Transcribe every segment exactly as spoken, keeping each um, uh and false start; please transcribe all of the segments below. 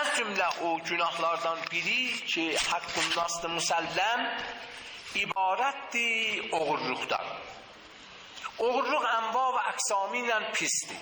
Az cümlə o günahlardan biri ki, haqqın nasdı müsəlləm ibarətdir oğurluqdan. Oğurluq ənva və əqsamı ilə pisdir.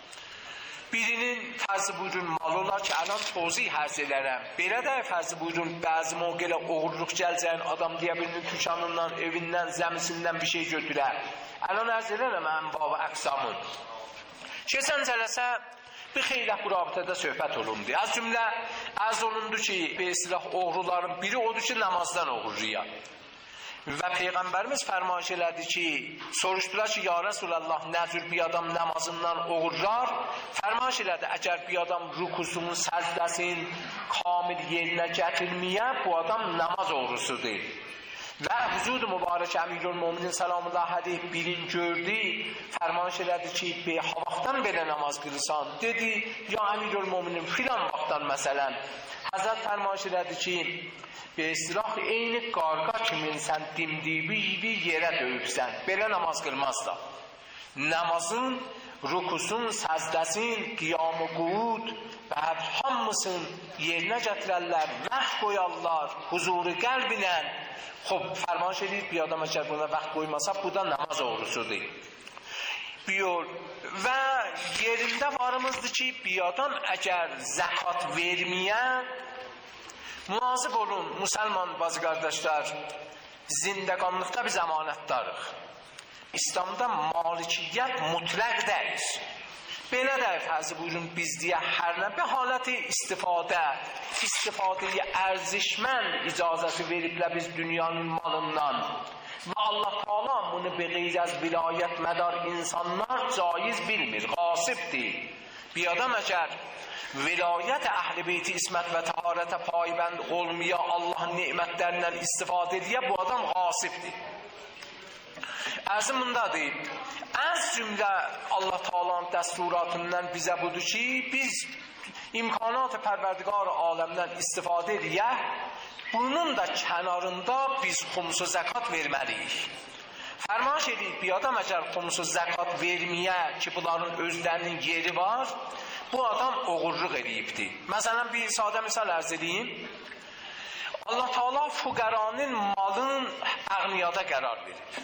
Birinin fərzi buyurun mal olar ki, alan tozih ərz elərəm. Belə də fərzi buyurun bəzi mövqelə oğurluq gəlcəyin adam deyə birinin tükanından, evindən, zəmisindən bir şey götürər. Alan ərz elərəm ənva və əqsamın. Keçən cələsə bir xeylə bu rabitədə söhbət olundu. Az cümlə ərz olundu ki, bir silah oğruların biri odur ki, namazdan oğurluyor. Və Peyğəmbərimiz fərmayış elədi ki, soruşdular ki, ya Resulallah, nə cür bir adam namazından oğurlar? Fərmayış elədi, əgər bir adam rükusunun, səzdəsin kamil yerinə gətirməyə, bu adam namaz oğrusudur. Və Hüzud-u Mübarək Əmirül-Müminin salamullah əleyh birin gördü, fərmayış elədi ki, be vaxtdan belə namaz qılırsan, dedi, ya Əmirül-Müminin filan vaxtdan məsələn, Həzrət fərmayış elədi ki, be istirah eyni qarqa kimin sən dimdibi yerə döyübsən, belə namaz qılmazsa. Namazın, rükusun, səzdəsin, qiyam-ı qud və hamısın yerinə gətirərlər, vəxt qoyarlar, huzuru qəlbinə. Xob, fərmanış edir, bir adam əgər buna vəxt qoymasa, bu da namaz oğrusudur. Buyur, və yerində varımızdır ki, bir adam əgər zəkat verməyən, müazib olun, müsəlman bazı qardaşlar, zindəqanlıqda biz əmanətdarıq. İslamda malikiyyət mütləq deyil. Belə də fərzi buyurun biz deyə hər nə bir haləti istifadə, istifadəyə ərzişmənd icazəsi veriblə biz dünyanın malından. Və Allah Teala bunu be qeyr az vilayət mədar insanlar caiz bilmir, qasibdir. Bir adam əgər vilayət əhl-i beyti ismət və təharətə paybənd olmaya Allahın nemətlərindən istifadə ediyə, bu adam qasibdir. Ərzim bundadır, az cümlə Allah Teala'nın dəsturatından bizə budur ki, biz imkanat-ı pərverdigar aləmdən istifadə edək, bunun da kənarında biz xumsu zəkat verməliyik. Fərmaş edib, bir adam əgər xumsu zəkat verməyə ki, bunların özlərinin yeri var, bu adam oğurluq edibdir. Məsələn, bir sadə misal ərz edeyim. Allah Teala fuqaranın malın əğniyada qərar verib.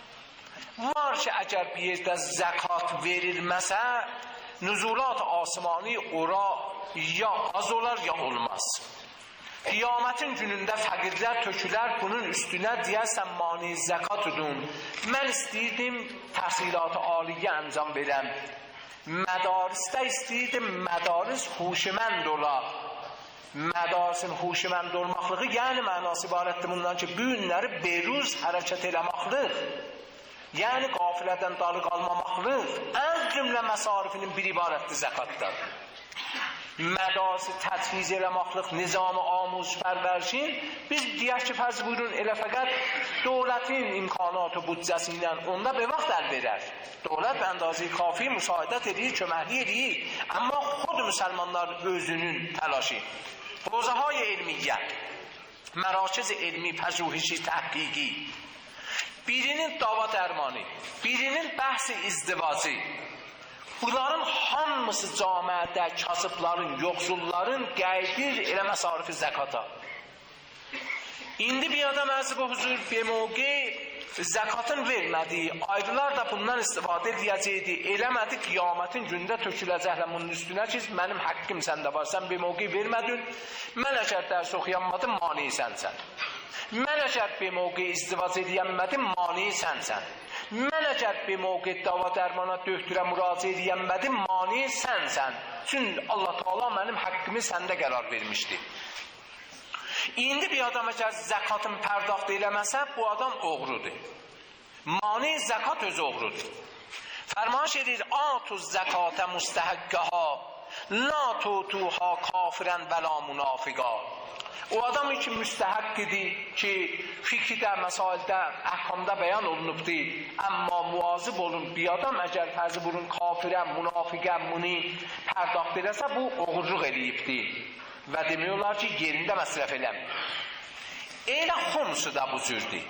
Var ki, əgər bir yerdə zəkat verilməsə, nüzulat asmani ora ya az olar, ya olmaz. Qiyamətin günündə fəqirlər tökülər, bunun üstünə deyərsən mani zəkat udun. Mən istəyirdim təhsilat-ı aliyyə əncam verəm. Mədarisdə istəyirdim mədaris huşmənd olar. Mədarisin huşmənd olmaqlığı, yəni mənası ibarətdir bundan ki, bu günləri beruz hərəkət eləmaqlıq. Yəni qafilədən dalı qalmamaqlıq, ən cümlə məsarifinin bir ibarətdir zəkatdır. Mədarisi tətfiz eləmaqlıq, nizam-ı amuz pərvərşin, biz deyək ki, fərz buyurun, elə fəqət dövlətin imkanatı büdcəsi ilə onda bir vaxt əl verər. Dövlət bəndazı kafi müsaidət edir, köməkli edir. Amma xud müsəlmanlar özünün təlaşı. Hövzəhay elmiyyət, mərakiz elmi, pəzuhişi, təhqiqi, birinin dava dərmanı, birinin bəhsi izdivacı, bunların hamısı camiədə kasıbların, yoxsulların qəydir elə məsarifi zəkata. İndi bir adam əzib o huzur bir mövqe zəkatın vermədiyi, ayrılar da bundan istifadə edəcəkdi, eləmədi qiyamətin gündə töküləcəklə bunun üstünə ki, mənim haqqım səndə var, sən bir mövqe vermədin, mən əgər dərs oxuyanmadım, mani sənsən. Mən əgər bir mövqe izdivac ediyənmədim, mani sənsən. Mən əgər bir mövqe dava dərmana döhtürə müraciə ediyənmədim, mani sənsən. Çünki Allah Teala mənim haqqımı səndə qərar vermişdi. İndi bir adam əgər zəkatın pərdaxt eləməsə, bu adam oğrudur. Mani zəkat öz oğrudur. Fərmaş edir, atuz zəkatə müstəhəqqəha, la tutuha kafirən və la münafiqa. O adam ki müstəhəq idi ki, fikirdə, məsaildə, əhkamda bəyan olunubdur. Amma muazib olun, bir adam əgər fərzi burun kafirə, münafiqə, muni pərdaxt edəsə, bu oğurluq edibdir. Və demək olar ki, yerində məsrəf eləmir. Elə xumsu da bu cürdür.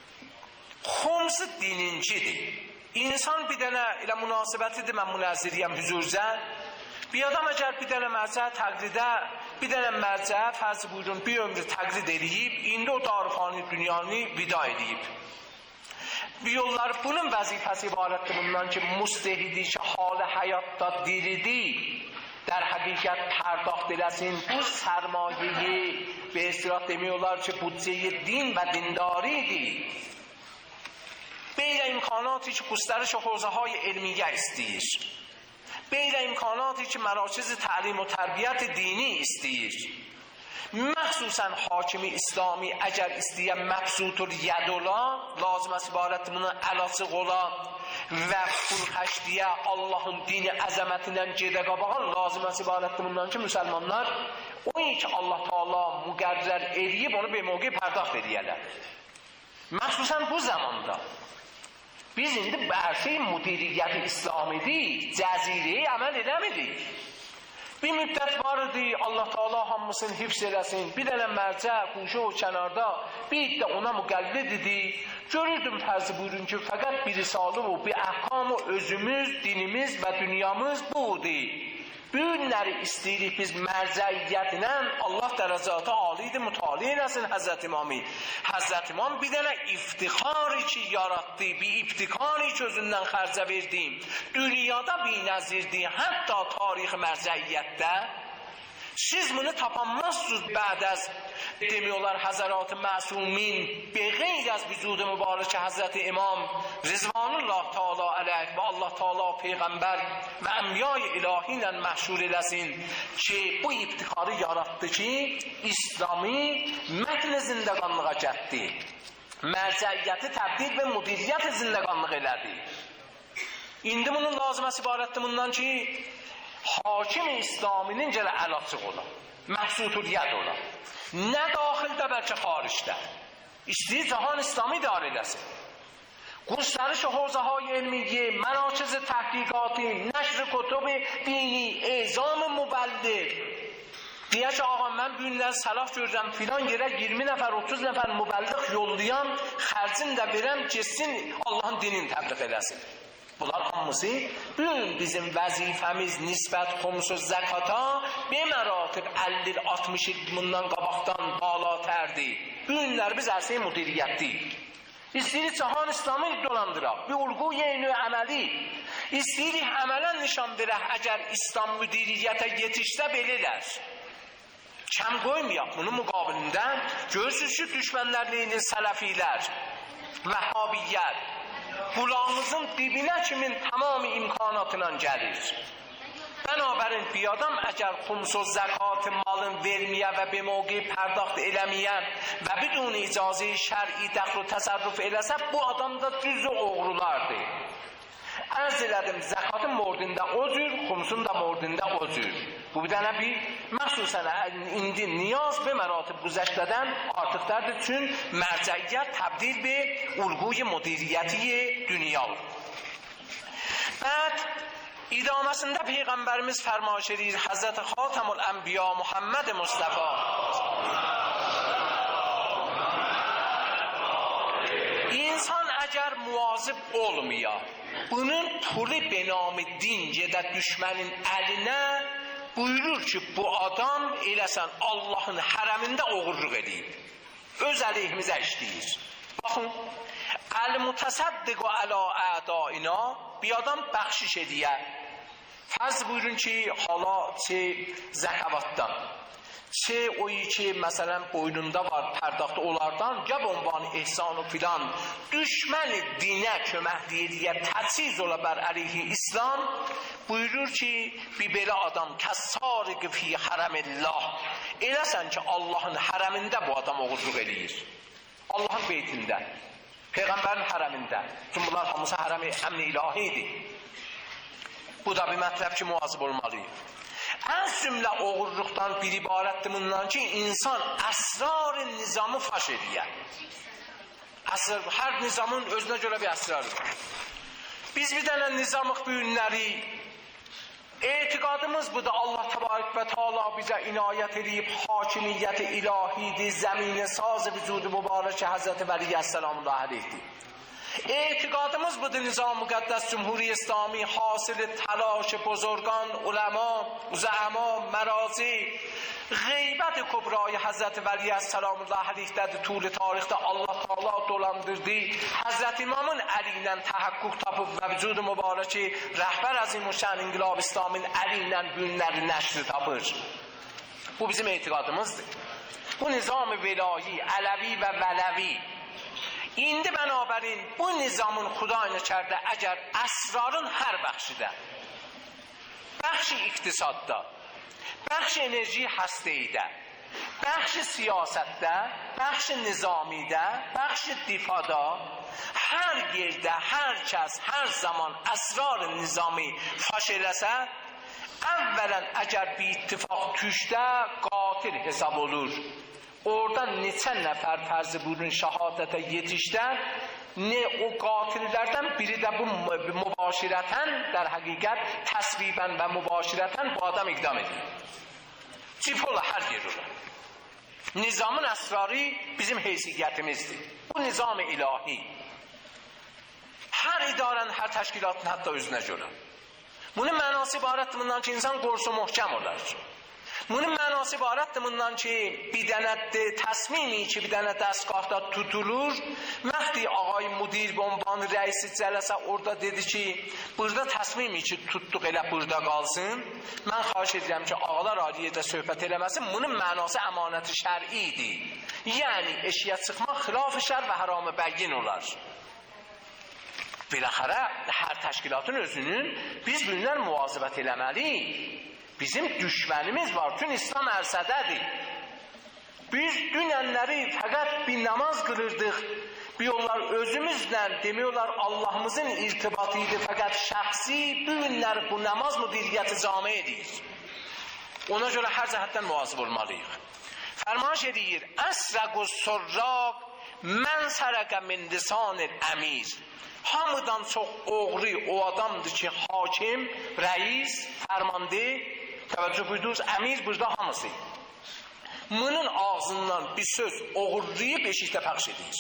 Xumsu dinincidir. İnsan bir dənə elə münasibətidir, mən münazziriyəm hüzurzə. bir adam əgər bir dənə mərcə təqlidə, bir dənə mərcə fərz buyurun bir ömrü təqlid edib, indi o darıfani dünyanı vida edib. Bu yollar bunun vəzifəsi ibarətdir bundan ki, mustehidi ki, halı həyatda diridir, در حقیقت پرداخت eləsin bu sərmayeyi به اصطلاح demiyorlar ki بودجه دین و دینداریdir. بین امکاناتی که گسترش حوزه های علمیه استیر، بین امکاناتی که مراکز تعلیم و تربیت دینی استیر، مخصوصا حاکم اسلامی اگر استیه مبسوط الیدولا لازم است عبارت bunun əlası qola və pulxəşliyə Allahın dini əzəmətindən gedə qabağan lazım است ibarətdir bundan ki müsəlmanlar o ki Allah Teala müqərrər eləyib onu bir mövqe pərdaxt edəyələr. Məxsusən bu zamanda biz indi bərsi müdiriyyəti İslamidir, cəzirəyə əməl edəmirik. Bir müddət var idi, Allah Teala hamısını hifz eləsin, bir dənə mərcə, quşu o kənarda, bir də ona müqəllid idi. Görürdüm fərzi buyurun ki, fəqət bir risalı o, bir əhkam o, özümüz, dinimiz və dünyamız budur. Bu günləri istəyirik biz mərcəiyyətlə Allah dərəcatı alidir, mütaliə eləsin Həzrət İmami. Həzrət İmam bir dənə iftixarı ki yaratdı, bir ibtikari ki özündən xərcə verdi. Dünyada bir nəzirdir, hətta tarix mərcəiyyətdə. Siz bunu tapanmazsınız bəd az demiyorlar Həzərat-ı Məsumin be غیر از vücud mübarək Həzrət İmam Rizvanullah Teala əleyh və Allah Teala peyğəmbər və əmyay ilahi ilə məşhur eləsin ki bu ibtikarı yaratdı ki İslami mətn zindəqanlığa gətdi, mərcəiyyəti təbdil və müdiriyyət zindəqanlıq elədi. İndi bunun lazıməsi ibarətdir bundan ki hakim İslaminin gələ əlaçıq ola, məhsutuliyyət ola. Nə daxildə, bəlkə xaricdə. İstəyir cahan İslami idarə eləsin. گسترش حوزه های علمیه، مراکز تحقیقاتی، نشر کتب دینی، اعزام مبلغ. دیگه آقا من bu günlər səlah görürəm filan yerə iyirmi nəfər, otuz nəfər mübəlliğ yollayam, xərcin də verəm, getsin Allahın dinini təbliğ eləsin. Bunlar hamısı bugün bizim vəzifəmiz nisbət xumusu zəkata bir məratib əlli altmış il bundan qabaqdan balatərdir. Bu günlər biz ərsə müdiriyyətdir. İstəyirik cahan İslamı dolandıraq, bir ulğu yeni əməli. İstəyirik əmələn nişan verək, əgər İslam müdiriyyətə yetişsə belələr. Kəm qoymayaq bunun müqabilində. Görürsünüz ki, düşmənlərliyinin sələfilər, vəhhabiyyət, kulağımızın dibinə kimin tamamı imkanatla gəlir. Bənabərin bir adam əgər xums o zəkat malın verməyə və bir mövqe pərdaxt eləməyə və bidun icazə şər'i dəxl və təsərrüf eləsə, bu adam da düz oğrulardır. Ərz elədim, zəkatın mordində o cür, xumsun da mordində o cür. Bu bir dənə bir, məxsusən indi niyaz bir məratib güzəştədən artıqlardır, çün mərcəiyyət təbdil bir ulğuy müdiriyyəti dünya. Bəd, idaməsində Peyğəmbərimiz fərmaş edir, Həzrət Xatamul Ənbiya Muhammed Mustafa İnsan əgər muvazib olmaya, bunun pulu benamı din gedə düşmənin əlinə buyurur ki, bu adam eləsən Allahın hərəmində oğurluq edib. Öz əleyhimizə işləyir. Baxın, əl-mütəsəddiq və ələ-ədainá bir adam bəxşiş ediyə. Fərz buyurun ki, hala çi zəkavatdan, çi oyu ki, məsələn, boynunda var pərdaxtı onlardan, gəb onvanı ehsanı filan, düşməni dinə köməkliyə təchiz ola bər əleyhi İslam, buyurur ki, bir belə adam kəssariq fi hərəmillah, eləsən ki, Allahın hərəmində bu adam oğurluq eləyir. Allahın beytində, Peyğəmbərin hərəmində. Çünki bunlar hamısı hərəmi əmni ilahidir. Bu da bir mətləb ki, muazib olmalıyıq. Ən cümlə oğurluqdan bir ibarətdir bundan ki, insan əsrar-ı nizamı faş edir. Hər nizamın özünə görə bir əsrarı var. Biz bir dənə nizamıq bu günləri, etiqadımız budur, Allah təbarək və Teala bizə inayət edib, hakimiyyəti ilahidir, zəminə saz vücudu mübarək Həzrəti Vəliyyət səlamullah əleyhdir. اعتقادımız budur nizam müqəddəs Cumhuri İslami حاصل تلاش بزرگان علما زعما مراجع غیبت کبرای حضرت ولی از سلام الله علیه در طول تاریخ Allah Taala dolandırdı. Hazreti İmamın əlindən təhəqqüq tapıb və vücud mübarəki rəhbər azimüşşan İnqilab İslamın əlindən günləri nəşri tapır. Bu bizim etiqadımızdır. Bu nizam-ı velayi, Ələvi və Vələvi. İndi bənabərin bu nizamın Xudayını kərdə əgər əsrarın hər bəxşidə, bəxşi iqtisadda, bəxş enerji həstəydə, bəxş siyasətdə, bəxş nizamidə, bəxş difada, hər yerdə, hər kəs, hər zaman əsrar nizami faş eləsə, əvvələn əgər bir ittifaq tüşdə qatil hesab olur. Oradan neçə nəfər fərzi buyurun şəhadətə yetişdən, ne o qatillərdən biri də bu mübaşirətən, در həqiqət təsvibən və mübaşirətən bu adam iqdam edir. Cipola hər yer olur. Nizamın əsrarı bizim heysiyyətimizdir. Bu nizam-ı ilahi. Hər idarənin, hər təşkilatın hətta özünə görə. Bunun mənası ibarətdir bundan ki, insan qorsu möhkəm olar. Bunun mənası ibarətdir bundan ki, bir dənə təsmimi ki, bir dənə dəstgahda tutulur. Məxdi ağay müdir, bomban rəisi cələsə orada dedi ki, burada təsmimi ki, tutduq elə burada qalsın. Mən xahiş edirəm ki, ağalar aliyədə söhbət eləməsin. Bunun mənası əmanəti şər'idir. Yəni, eşiyə çıxmaq xilaf-ı şər və haram-ı bəyin olar. Biləxərə, hər təşkilatın özünün biz bunlar muvazibət eləməliyik. Bizim düşmənimiz var, tüm İslam ərsədədir. Biz dünənləri fəqət bir namaz qılırdıq. Bir yollar özümüzlə demiyorlar Allah'ımızın irtibatıydı fəqət şəxsi bu günlər bu namaz müdiriyyəti cami edir. Ona görə hər cəhətdən muvazib olmalıyıq. Fərmaş edir, əsrəqü sırraq mən sərəqə min lisanil əmir. Hamıdan çox oğru o adamdır ki, hakim, rəis, fərmandi, təvəccüh buyurdunuz, əmir burada hamısı. Bunun ağzından bir söz oğurlayıb eşikdə pəxş edir.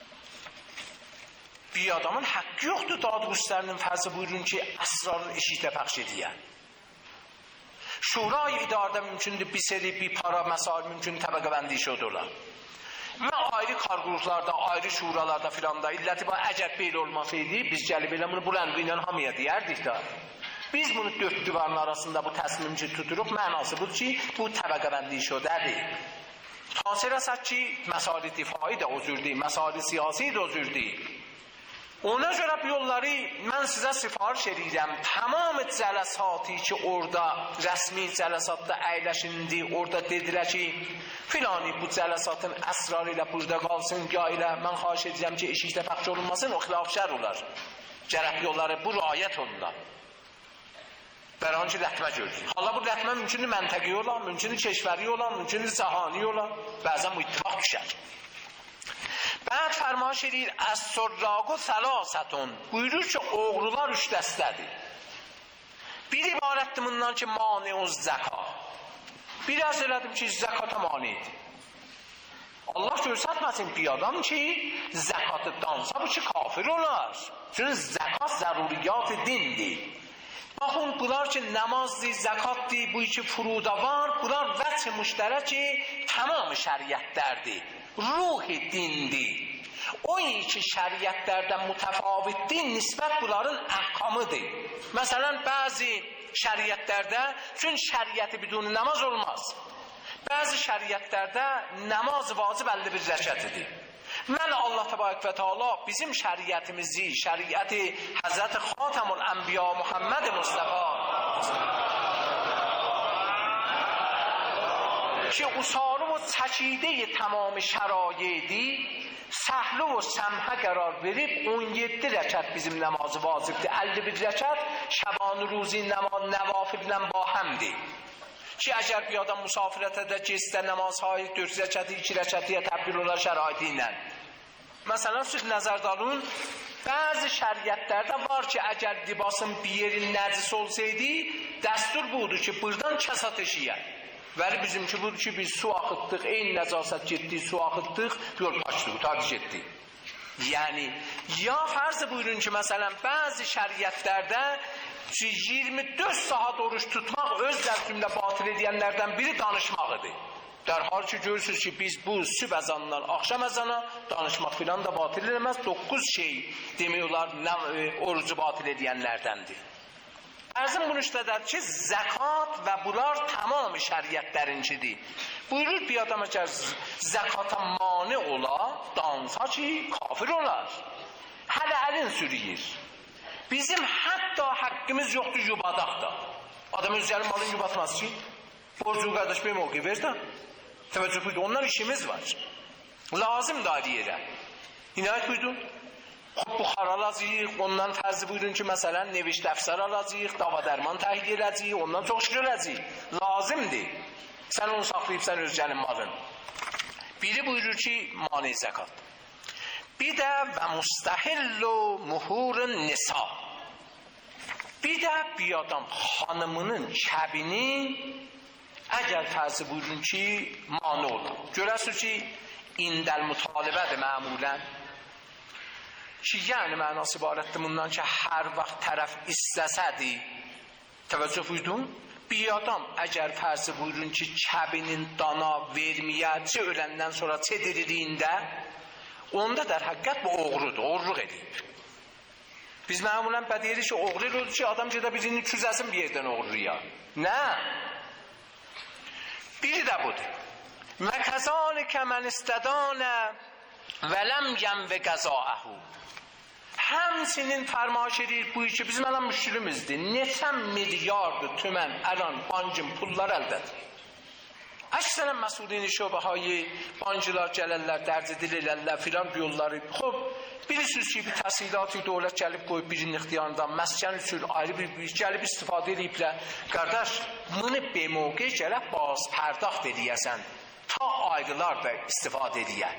Bir adamın haqqı yoxdur dadqüstlərinin fərzi buyurun ki, əsrarın eşikdə pəxş edir. Şurayı idarədə mümkündür, bir seri, bir para, məsail mümkün təbəqə bəndi iş odurlar. Və ayrı qarqurluqlarda, ayrı şuralarda filanda, illəti var, əgər belə olmasaydı, biz gəlib elə bunu bulanqı ilə hamıya deyərdik da. Biz bunu dörd divarın arasında bu təslimci tuturuq, mənası budur ki, bu təbəqə bəndi iş odədir. Hasir əsək ki, məsali difai də özürdür, məsali siyasi də özürdür. Ona görə bu yolları mən sizə sifariş edirəm. Tamam cələsatı ki, orada rəsmi cələsatda əyləşindi, orada dedilə ki, filani bu cələsatın əsrarı ilə burada qalsın, ya ilə mən xahiş edirəm ki, eşikdə pəxş olunmasın, o xilaf şər olar. Gərək yolları bu rayət olunlar. Bəran ki, rətmə görürük. Hala bu rətmə mümkündür məntəqi olan, mümkündür keşvəri olan, mümkündür cahani olan, bəzən bu ittifaq düşər. Bəd fərmaş edir, əs-sırraqu səlasətun. Buyurur ki, oğrular üç dəstədir. Bir ibarətdir bundan ki, mani-uz zəka. Biraz elədim ki, zəkata manidir. Allah görsətməsin bir adam ki, zəkatı dansa bu ki, kafir olar. Çünki zəkat zəruriyyat dindir. Baxın, bunlar ki, namazdır, zəkatdır, bu iki furuda var, bunlar vəc-i müştərəki tamamı şəriətlərdir. Ruh dindir. O iki şəriətlərdən mütəfavitdir, nisbət bunların əhkamıdır. Məsələn, bəzi şəriətlərdə, çünki şəriəti biduni namaz olmaz. Bəzi şəriətlərdə namaz vacib əlli bir rəkətidir. Mən Allah təbarək və Teala bizim şəriətimizi, şəriəti Həzrət Xatəmül Ənbiya Muhammed Mustafa ki usalı و çəkidə tamam şərayidi səhli و səmhə qərar verib on yeddi rəkət bizim namazı vacibdir. əlli bir rəkət şəban ruzi nəvafillə ba həmdir. Ki əgər bir adam musafirətə də gecdə namazhayı dörd rəkəti, iki rəkətiyə təbdil olar şəraiti ilə. Məsələn, siz nəzərdə alın, bəzi şəriətlərdə var ki, əgər libasın bir yerin nəcis olsaydı, dəstur budur ki, buradan kəsat eşiyə. Vəli bizimki budur ki, biz su axıtdıq, eyni nəcasət getdik, su axıtdıq, yol açdıq, tadiş etdik. Yani ya farz buyurun ki mesela bazı şeriatlerde yirmi dörd saat oruç tutmak öz nəfsimlə batil edənlərdən biri danışmaqıdır. Dərhal ki görürsünüz ki biz bu sübh əzanından axşam əzana danışmaq filan da batil edilməz. doqquz şey demək olar orucu batil edənlərdəndir. Ərzim bunu işlədər ki zəkat və bunlar tamamı şəriətlərincidir. Buyurur bir adam əgər zəkata mane ola, dansa ki kafir olar. Hələ əlin sürüyür. Bizim hatta hakkımız yoktu yubadaq da. Adam özlerinin malını yubatmaz ki. Borcu kardeş bir mevki ver de. Teveccüh buydu. Onlar işimiz var. Lazım da diyerek. İnayet buydu. Buxar alacağıq, ondan fərzi buyurun ki, məsələn, neviş dəfsər alacağıq, dava dərman təhqiq edəcəyik, ondan çox şükür edəcəyik. Lazımdır. Sən onu saxlayıbsan özcənin malın. Biri buyurur ki, mani zəkat. Bir də və mustahillu muhurun nisa. Bir də bir adam xanımının kəbini əgər fərzi buyurun ki, mani olur. Görəsiniz ki, indəl mütalibədir məmulən. Ki yəni mənası ibarətdir bundan ki hər vaxt tərəf istəsədi. Təvəccüh buyurdun? Bir adam əgər fərzi buyurun ki kəbinin dana verməyəcə öləndən sonra çediriliyində onda der həqiqət bu oğrudur, oğurluq edib. Biz məmulən bədeyirik ki oğru olur ki adam gedə birinin küzəsin bir yerdən oğurluya. Nə? Biri də budur. Və kəzalikə mən istədanə və ləm yəmvə qəzaəhu. Həmsinin fərmaş edir bu işi bizim əlan müşkülümüzdür. Neçə milyardır tümən əlan bancın pullar əlbədir. Əksərən məsulini şöbəhayi bancılar gəlirlər, dərc edilərlər filan yolları. Xob, bilirsiniz ki bir təhsilatı dövlət gəlib qoyub birinin ixtiyarından məskən üçün ayrı bir gəlib istifadə ediblər. Qardaş, bunu bemoqə gələk baz pərdaxt ediyəsən ta ayrılar da istifadə ediyər.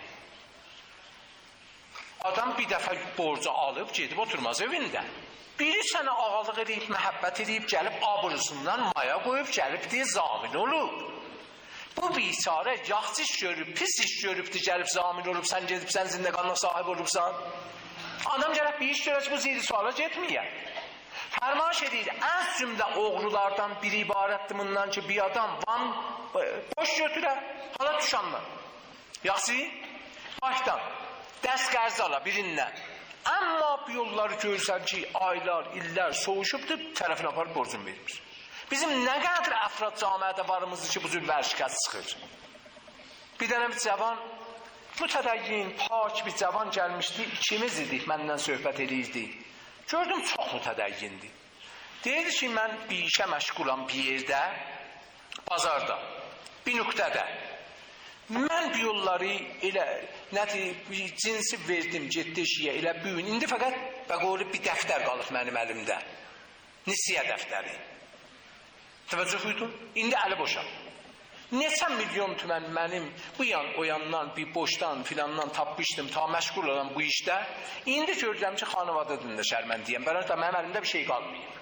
Adam bir dəfə borcu alıb, gedib oturmaz evində. Biri sənə ağalıq edib, məhəbbət edib, gəlib abırısından maya qoyub, gəlib deyə zamin olub. Bu biçarə yaxşı iş görüb, pis iş görübdür, gəlib zamin olub, sən gedib, sən zindəqanına sahib olubsan. Adam gəlib bir iş görək, bu zeyri suala getməyək. Fərmaş edir, ən cümlə oğrulardan biri ibarətdir bundan ki, bir adam van boş götürə, hala düşanlar. Yaxşı, başdan. Dəst qərz ala birindən. Amma bu yolları görürsən ki, aylar, illər soğuşubdur, tərəfini aparıb borcunu vermiş. Bizim nə qədər əfrad camiədə varımızdır ki, bu cür vərşikət çıxır. Bir dənə bir cavan, mütədəyyin, pak bir cavan gəlmişdi, ikimiz idik, məndən söhbət edirdik. Gördüm, çox mütədəyyindi. Deyirdi ki, mən bir işə məşğulam bir yerdə, bazarda, bir nöqtədə. Mən bu yolları elə nədir, cinsi verdim, getdi işiyə, elə büyün. İndi fəqət bəqoli bir dəftər qalıb mənim əlimdə. Nisiyə dəftəri. Təvəccüh buyudun? İndi əli boşam. Neçə milyon tümən mənim bu yan o yandan bir boşdan filandan tapmışdım, ta məşğul olan bu işdə. İndi görürəm ki, xanıvadadır da şərmən deyəm. Bəlkə də mənim əlimdə bir şey qalmayıb.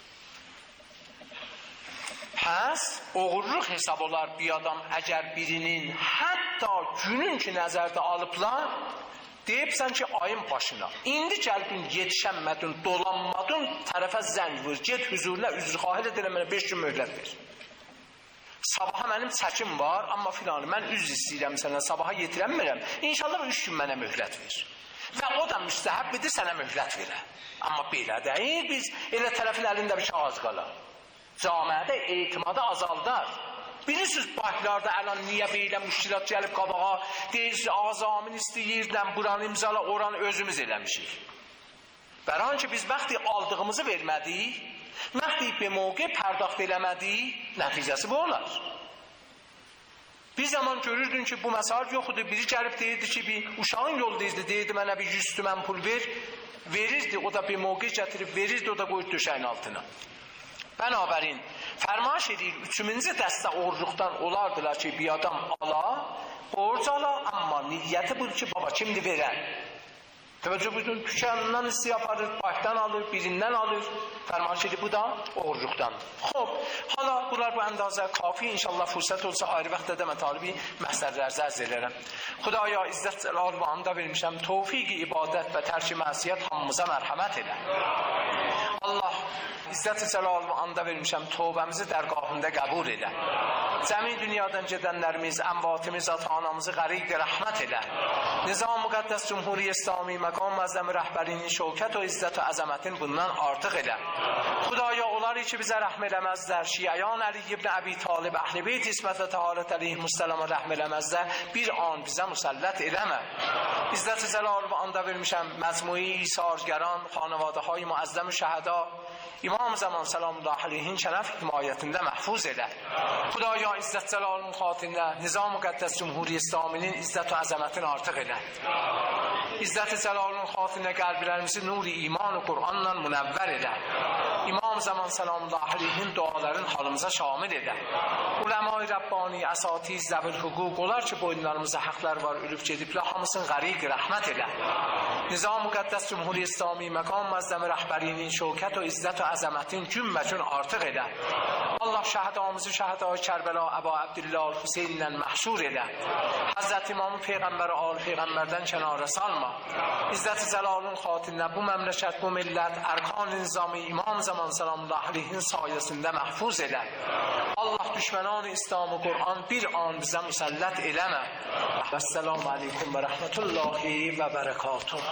Pəs, oğurluq hesab olar bir adam əgər birinin hətta günün ki nəzərdə alıblar, deyibsən ki ayın başına. İndi gəlbin yetişənmədin, dolanmadın, tərəfə zəng vur, get hüzurlə, üzr xahil edirəm, mənə beş gün möhlət ver. Sabaha mənim çəkim var, amma filanı mən üz istəyirəm sənə, sabaha yetirəmirəm. İnşallah üç gün mənə möhlət ver. Və o da müstəhəb edir sənə möhlət verə. Amma belə deyil, biz elə tərəfin əlində bir kağız qalar. Camiədə etimadı azaldar. Bilirsiniz, bahlarda əlan niyə belə müşkilat gəlib qabağa, deyirsiniz, azamin istəyirdən, buranı imzala, oranı özümüz eləmişik. Bəran ki, biz vaxtı aldığımızı vermədik, vaxtı bir mövqe pərdaxt eləmədik, nəticəsi bu olar. Bir zaman görürdün ki, bu məsəl yoxudur, biri gəlib deyirdi ki, bir uşağın yolu deyirdi, deyirdi, mənə bir yüz tümən pul ver, verirdi, o da bir mövqe gətirib verirdi, o da qoyur döşəyin altına. Bənabərin, fərmaş edir, üçümüncü dəstə oğurluqdan olardılar ki, bir adam ala, borc ala, amma niyyəti budur ki, baba, kimdir verən? Təvəccüh buyurun, dükkanından isti yaparır, başdan alır, birindən alır. Fərman şedi bu da oğurluqdan. Xob, hala bunlar bu əndazə kafi. İnşallah fürsət olsa ayrı vaxtda da mətalibi məsələlərə ərz edərəm. Xudaya izzət cəlal və anda vermişəm. Tövfiq ibadət və tərk məsiyyət hamımıza mərhəmət elə. Allah izzət cəlal və anda vermişəm. Tövbəmizi dərgahında qəbul elə. Cəmi dünyadan gedənlərimiz, əmvatimiz, ata-anamızı qəriq rəhmət elə. Nizam müqəddəs Cumhuriyyə İslami məqam məzəmi rəhbərinin şövkət və izzət və əzəmətin bundan artıq elə. Xudaya onları ki bizə rəhm eləməzlər, şiəyan Əli ibn Əbi Talib, əhl-i beyt ismət və təharət əleyhimussalamə rəhm eləməzlər, bir an bizə müsəllət eləmə. İzzət cəlal və anda vermişəm məcmui isargəran, xanvadəهای müəzzəm şəhəda, İmam Zaman salamullah aleyhin şərəf himayətində məhfuz elə. Xudaya izzət cəlalın xatirinə Nizam müqəddəs Cumhuriyyə İslaminin izzət və əzəmətini artıq elə. İzzət cəlalın xatirinə qəlblərimizi nuri iman və Qur'anla münəvvər elə. İmam Zaman salamullah aleyhin duaların halımıza şamil elə. Uləma-i Rabbani, əsatiz, zəbil hüquq, onlar ki boyunlarımızda haqlar var, ölüb gediblər, hamısını qəriq rəhmət elə. Nizam müqəddəs Cumhuriyyə İslami məqam məzdəmi rəhbərinin şövkət və izzət və əzəmətin cümməcün artıq elə. Allah şəhədamızı şəhədai Kərbəla Əba Abdillah Hüseynlə məhşur elə. Həzrət İmamı Peyğəmbər al Peyğəmbərdən kənara salma. İzzət cəlalın xatirinə bu məmləkət, bu millət, ərkan nizami İmam Zaman salamullah aleyhin sayəsində məhfuz elə. Allah düşmənan İslamı Qur'an bir an bizə müsəllət eləmə. Vəssalamu aleykum və rəhmətullahi və bərəkatuhu.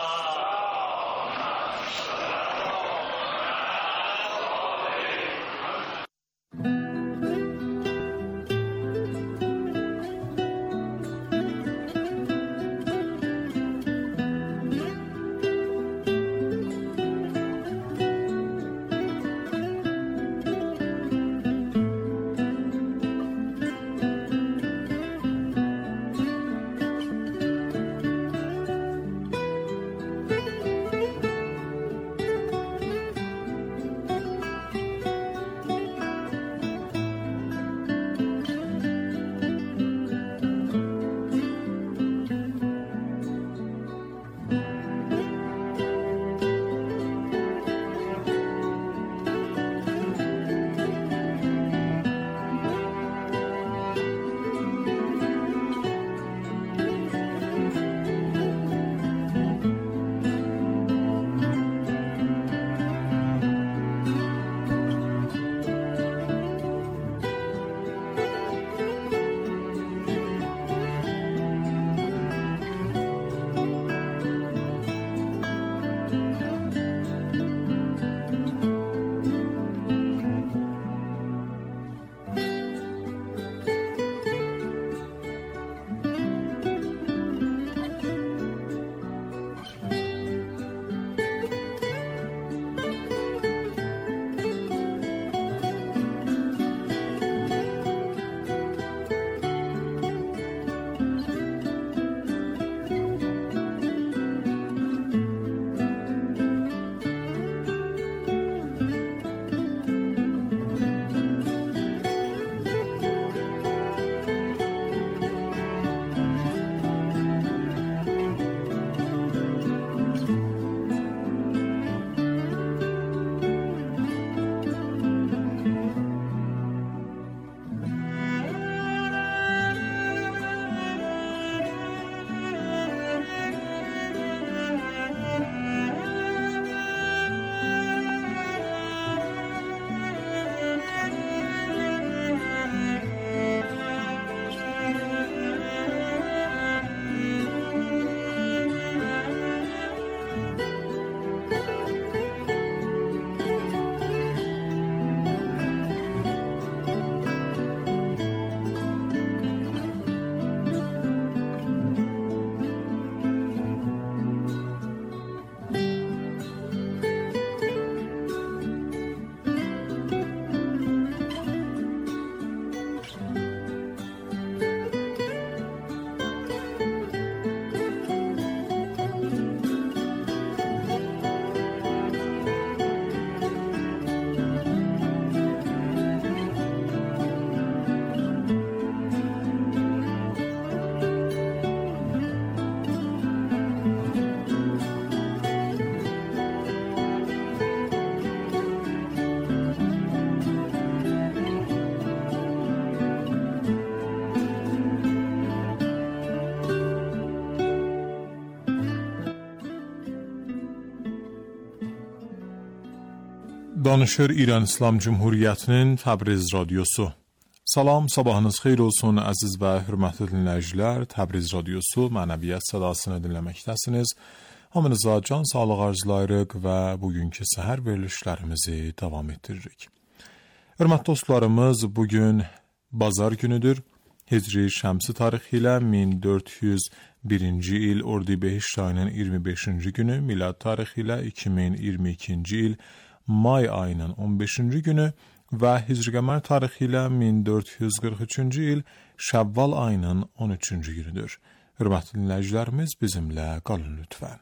Danışır İran İslam Cumhuriyyətinin Təbriz Radiosu. Salam, sabahınız xeyir olsun əziz və hörmətli dinləyicilər. Təbriz Radiosu mənəviyyat sədasını dinləməkdəsiniz. Hamınıza can sağlıq arzulayırıq və bugünkü səhər verilişlərimizi davam ettiririk. Hörmətli dostlarımız, bugün bazar günüdür. Hicri şəmsi tarixi ilə min dörd yüz birinci il Ordubehiş ayının iyirmi beşinci günü, milad tarixi ilə iki min iyirmi ikinci il may ayının on beşinci günü və Hicri qəmər tarixi ilə min dörd yüz qırx üçüncü il Şəvval ayının on üçüncü günüdür. Hörmətli dinləyicilərimiz, bizimlə qalın lütfən.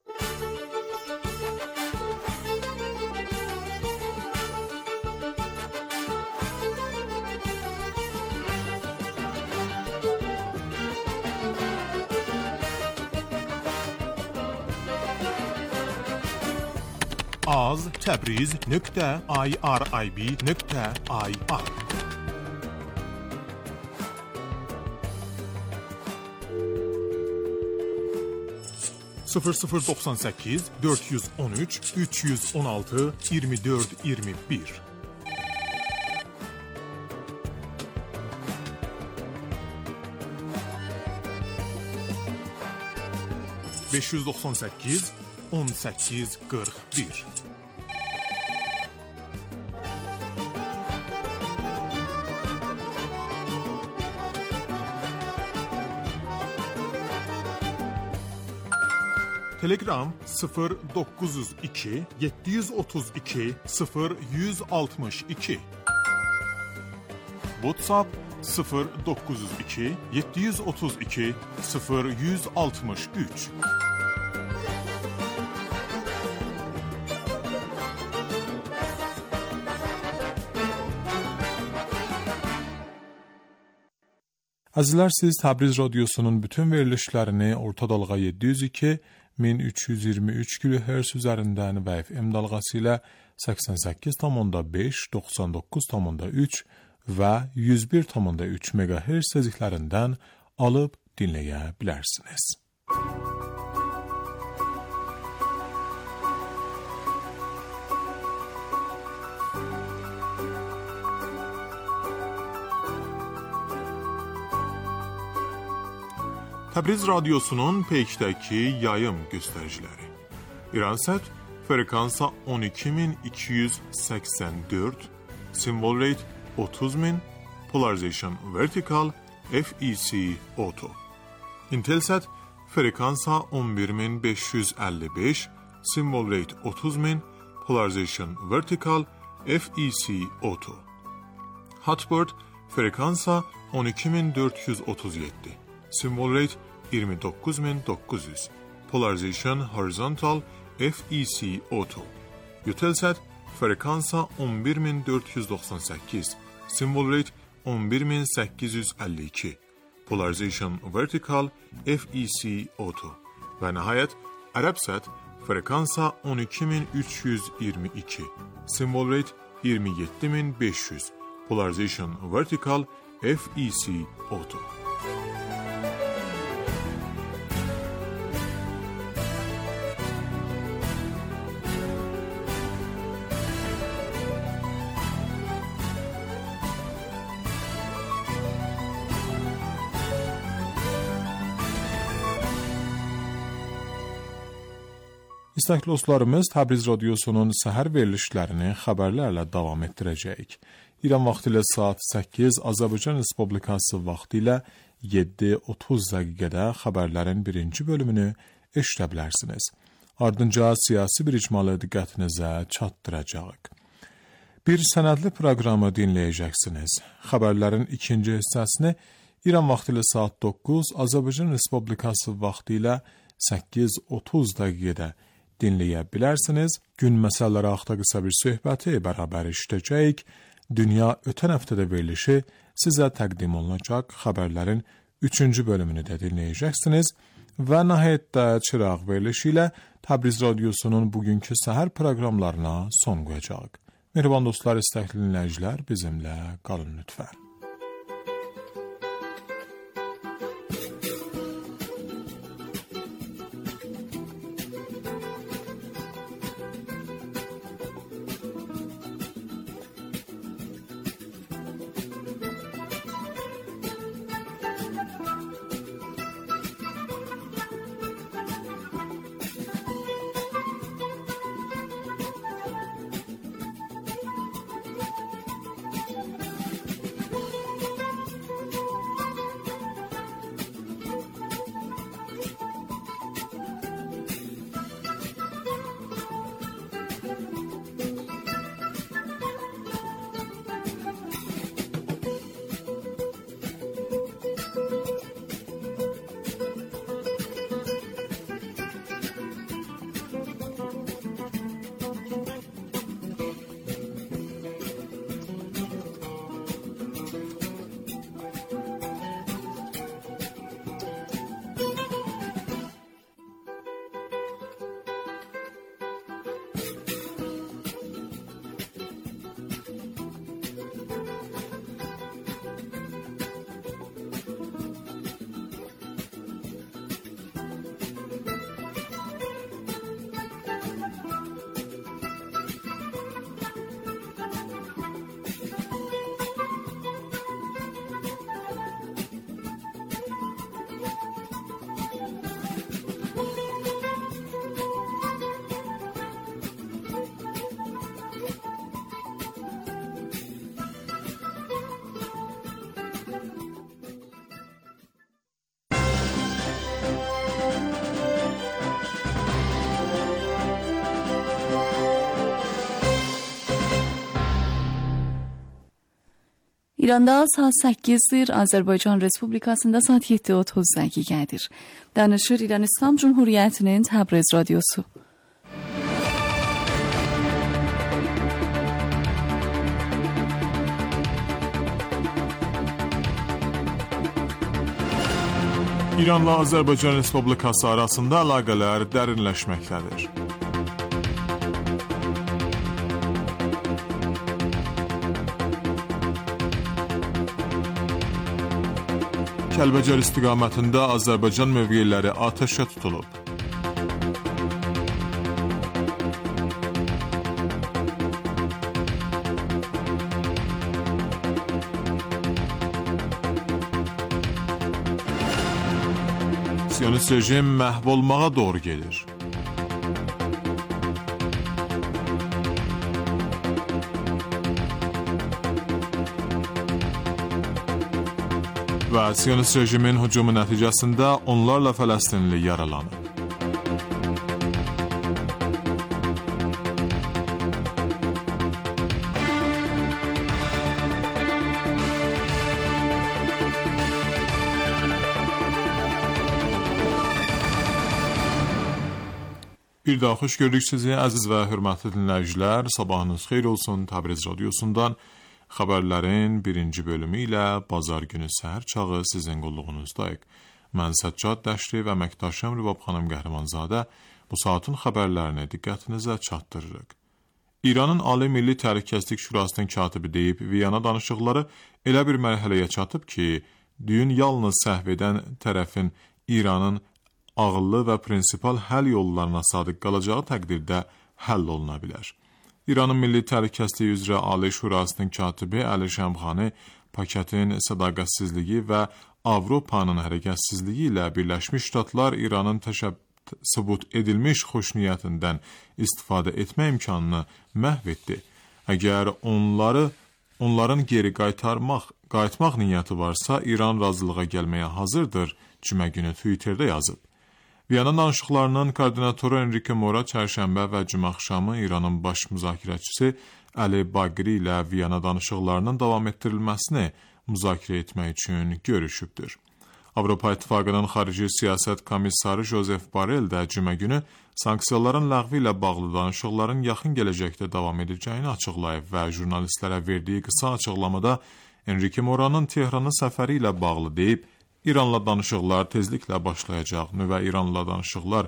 az təbriz nöqtə irib nöqtə ir sıfır sıfır doxsan səkkiz dörd yüz on üç üç yüz on altı iyirmi dörd iyirmi bir beş yüz doxsan səkkiz on səkkiz qırx bir Telegram sıfır doqquz yüz iki yeddi yüz otuz iki sıfır yüz altmış iki WhatsApp sıfır doqquz yüz iki yeddi yüz otuz iki sıfır yüz altmış üç Əzizlər, siz Təbriz Radiosunun bütün verilişlərini orta dalğa yeddi yüz iki min üç yüz iyirmi üç kilohertz üzərindən və F M dalğası ilə səksən səkkiz tam beş, doxsan doqquz tam üç və yüz bir tam üç megahertz tezliklərindən alıb dinləyə bilərsiniz. Təbriz Radiosunun peykdəki yayım göstəriciləri. İransat frekansa on iki min iki yüz səksən dörd, symbol rate otuz min, polarization vertical, F E C auto. Intelsat frekansa on bir min beş yüz əlli beş, symbol rate otuz min, polarization vertical, F E C auto. Hotbird frekansa on iki min dörd yüz otuz yeddi. Symbol rate iyirmi doqquz min doqquz yüz. Polarization horizontal F E C auto. Eutelsat frekansa on bir min dörd yüz doxsan səkkiz. Symbol rate on bir min səkkiz yüz əlli iki. Polarization vertical F E C auto. Və nəhayət Arabsat frekansa on iki min üç yüz iyirmi iki. Symbol rate iyirmi yeddi min beş yüz. Polarization vertical F E C auto. İstəkli dostlarımız, Təbriz Radiosunun səhər verilişlərini xəbərlərlə davam etdirəcəyik. İran vaxtı ilə saat səkkiz, Azərbaycan Respublikası vaxtı ilə yeddi otuz dəqiqədə xəbərlərin birinci bölümünü eşidə bilərsiniz. Ardınca siyasi bir icmalı diqqətinizə çatdıracağıq. Bir sənədli proqramı dinləyəcəksiniz. Xəbərlərin ikinci hissəsini İran vaxtı ilə saat doqquz, Azərbaycan Respublikası vaxtı ilə səkkiz otuz dəqiqədə dinləyə bilərsiniz. Gün məsələləri haqqında qısa bir söhbəti bərabər işləyəcəyik. Dünya ötən həftədə verilişi sizə təqdim olunacaq. Xəbərlərin üçüncü bölümünü də dinləyəcəksiniz. Və nəhayətdə çıraq verilişi ilə Təbriz Radiosunun bugünkü səhər proqramlarına son qoyacaq. Mehriban dostlar, istəkli dinləyicilər, bizimlə qalın lütfən. İranda saat səkkizdir, Azərbaycan Respublikasında saat yeddi otuz dəqiqədir. Danışır İran İslam Cumhuriyyətinin Təbriz Radyosu. İranla Azərbaycan Respublikası arasında əlaqələr dərinləşməkdədir. Kəlbəcər istiqamətində Azərbaycan mövqeləri atəşə tutulub. Siyonist rejim məhv olmağa doğru gedir. Və Siyonist rejimin hücumu nəticəsində onlarla Fələstinli yaralanıb. Bir daha xoş gördük sizi, əziz və hörmətli dinləyicilər. Sabahınız xeyir olsun. Təbriz Radyosundan xəbərlərin birinci bölümü ilə bazar günü səhər çağı sizin qulluğunuzdayıq. Mən Səccad Dəşri və əməkdaşım Rübab xanım Qəhrəmanzadə bu saatın xəbərlərini diqqətinizə çatdırırıq. İranın Ali Milli Təhlükəsizlik Şurasının katibi deyib, Viyana danışıqları elə bir mərhələyə çatıb ki, düyün yalnız səhv edən tərəfin İranın ağıllı və prinsipal həll yollarına sadiq qalacağı təqdirdə həll oluna bilər. İranın Milli Təhlükəsizlik üzrə Ali Şurasının katibi Əli Şəmxani paketin sədaqətsizliyi və Avropanın hərəkətsizliyi ilə Birləşmiş Ştatlar İranın təşəbbüs edilmiş xoşniyyətindən istifadə etmə imkanını məhv etdi. Əgər onları onların geri qaytarmaq, qayıtmaq niyyəti varsa, İran razılığa gəlməyə hazırdır, cümə günü Twitterdə yazıb. Viyana danışıqlarının koordinatoru Enrique Mora çərşənbə və cümə axşamı İranın baş müzakirəçisi Əli Baqiri ilə Viyana danışıqlarının davam etdirilməsini müzakirə etmək üçün görüşübdür. Avropa İttifaqının xarici siyasət komissarı Joseph Borrell də cümə günü sanksiyaların ləğvi ilə bağlı danışıqların yaxın gələcəkdə davam edəcəyini açıqlayıb və jurnalistlərə verdiyi qısa açıqlamada Enrique Mora'nın Tehrana səfəri ilə bağlı deyib, İranla danışıqlar tezliklə başlayacaq. Nüvə İranla danışıqlar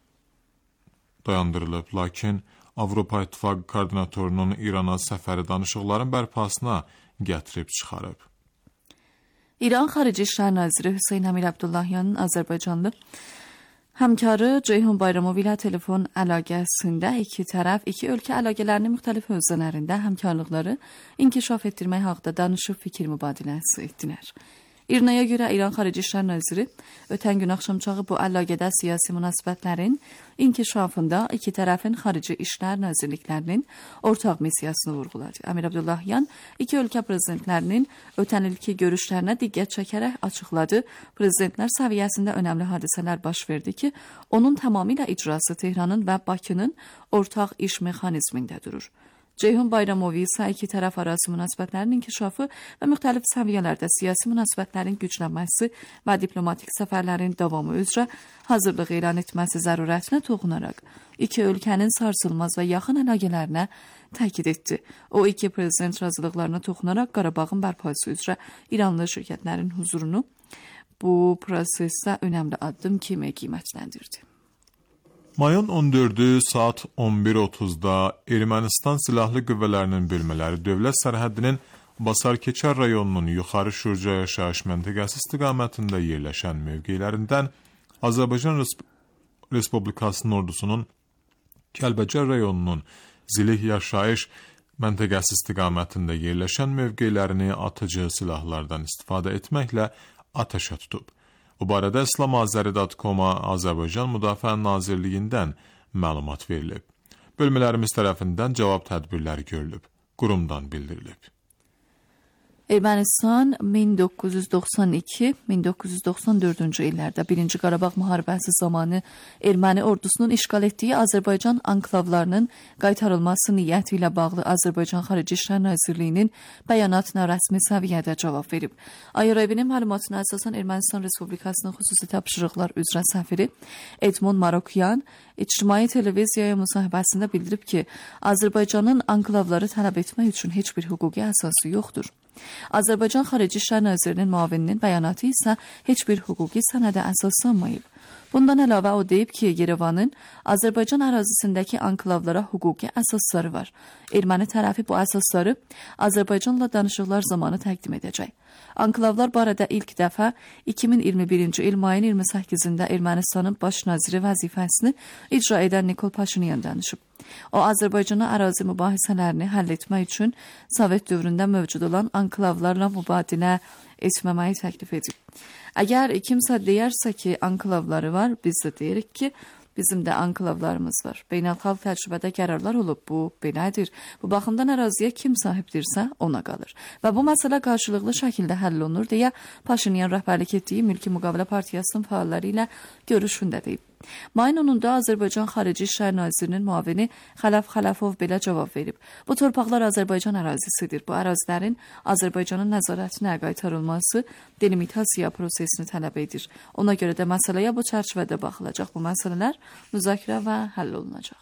dayandırılıb, lakin Avropa İttifaqı koordinatorunun İrana səfəri danışıqların bərpasına gətirib çıxarıb. İran Xarici İşlər Naziri Hüseyn Əmir Abdullahyanın Azərbaycanlı həmkarı Ceyhun Bayramov ilə telefon əlaqəsində iki tərəf iki ölkə əlaqələrinin müxtəlif hövzələrində həmkarlıqları inkişaf etdirmək haqqında danışıb fikir mübadiləsi etdilər. İrnaya görə İran Xarici İşlər Naziri ötən gün axşamçağı bu əlaqədə siyasi münasibətlərin inkişafında iki tərəfin Xarici İşlər Nazirliklərinin ortaq missiyasını vurğuladı. Əmir Abdullahyan iki ölkə prezidentlərinin ötən ilki görüşlərinə diqqət çəkərək açıqladı. Prezidentlər səviyyəsində önəmli hadisələr baş verdi ki, onun tamamilə icrası Tehranın və Bakının ortaq iş mexanizmində durur. Ceyhun Bayramov isə iki tərəf arası münasibətlərin inkişafı və müxtəlif səviyyələrdə siyasi münasibətlərin güclənməsi və diplomatik səfərlərin davamı üzrə hazırlıq elan etməsi zərurətinə toxunaraq iki ölkənin sarsılmaz və yaxın əlaqələrinə təkid etdi. O iki prezident razılıqlarına toxunaraq Qarabağın bərpası üzrə İranlı şirkətlərin huzurunu bu prosesdə önəmli addım kimi qiymətləndirdi. Mayın on dördü saat on bir otuzda Ermənistan Silahlı Qüvvələrinin bölmələri dövlət sərhədinin Basarkeçər rayonunun yuxarı Şurca yaşayış məntəqəsi istiqamətində yerləşən mövqelərindən Azərbaycan Respublikasının ordusunun Kəlbəcər rayonunun Zilih yaşayış məntəqəsi istiqamətində yerləşən mövqelərini atıcı silahlardan istifadə etməklə atəşə tutub. Bu barədə İslam Azəri nöqtə com-a Azərbaycan Müdafiə Nazirliyindən məlumat verilib. Bölmələrimiz tərəfindən cavab tədbirləri görülüb, qurumdan bildirilib. Ermənistan min doqquz yüz doxsan iki min doqquz yüz doxsan dördüncü illərdə Birinci Qarabağ müharibəsi zamanı erməni ordusunun işğal etdiyi Azərbaycan anklavlarının qaytarılması niyyəti ilə bağlı Azərbaycan Xarici İşlər Nazirliyinin bəyanatına rəsmi səviyyədə cavab verib. AYR-nin məlumatına əsasən Ermənistan Respublikasının xüsusi tapşırıqlar üzrə səfiri Edmond Marokyan İctimai televiziyaya müsahibəsində bildirib ki, Azərbaycanın anklavları tələb etmək üçün heç bir hüquqi əsası yoxdur. Azərbaycan Xarici İşlər Nazirinin müavininin bəyanatı isə heç bir hüquqi sənədə əsaslanmayıb. Bundan əlavə o deyib ki, Yerevanın Azərbaycan ərazisindəki anklavlara hüquqi əsasları var. Erməni tərəfi bu əsasları Azərbaycanla danışıqlar zamanı təqdim edəcək. Anklavlar barədə ilk dəfə iki min iyirmi birinci il mayın iyirmi səkkizində Ermənistanın baş naziri vəzifəsini icra edən Nikol Paşinyan danışıb. O, Azərbaycana ərazi mübahisələrini həll etmək üçün Sovet dövründə mövcud olan anklavlarla mübadilə etməməyi təklif edib. Əgər kimsə deyərsə ki, anklavları var, biz də deyirik ki, bizim də anklavlarımız var. Beynəlxalq təcrübədə qərarlar olub, bu belədir. Bu baxımdan əraziyə kim sahibdirsə ona qalır. Və bu məsələ qarşılıqlı şəkildə həll olunur deyə Paşinyan rəhbərlik etdiyi Mülki Müqavilə Partiyasının fəalları ilə görüşündə deyib. Mayın onunda Azərbaycan Xarici İşlər Nazirinin müavini Xələf Xələfov belə cavab verib. Bu torpaqlar Azərbaycan ərazisidir. Bu ərazilərin Azərbaycanın nəzarətinə qaytarılması delimitasiya prosesini tələb edir. Ona görə də məsələyə bu çərçivədə baxılacaq. Bu məsələlər müzakirə və həll olunacaq.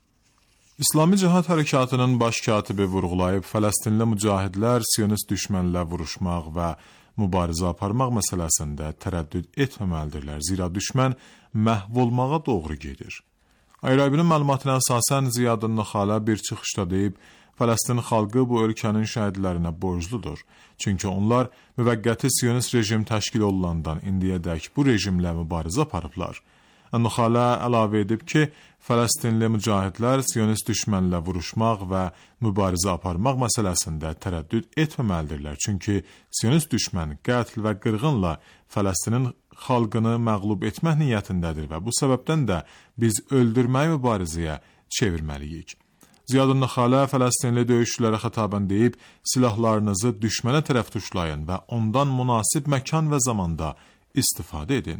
İslami Cihad Hərəkatının baş katibi vurğulayıb, Fələstinli mücahidlər sionist düşmənlə vuruşmaq və mübarizə aparmaq məsələsində tərəddüd etməməlidirlər, zira düşmən məhv olmağa doğru gedir. AYR-nin məlumatına əsasən Ziyadın Naxalə bir çıxışda deyib, Fələstin xalqı bu ölkənin şəhidlərinə borcludur. Çünki onlar müvəqqəti sionist rejim təşkil olunandan indiyədək bu rejimlə mübarizə aparıblar. Naxalə əlavə edib ki, Fələstinli mücahidlər sionist düşmənlə vuruşmaq və mübarizə aparmaq məsələsində tərəddüd etməməlidirlər. Çünki sionist düşmən qətl və qırğınla Fələstinin xalqını məğlub etmək niyyətindədir və bu səbəbdən də biz öldürməyi mübarizəyə çevirməliyik. Ziyadın Naxalə Fələstinli döyüşçülərə xətabən deyib, silahlarınızı düşmənə tərəf tuşlayın və ondan münasib məkan və zamanda istifadə edin.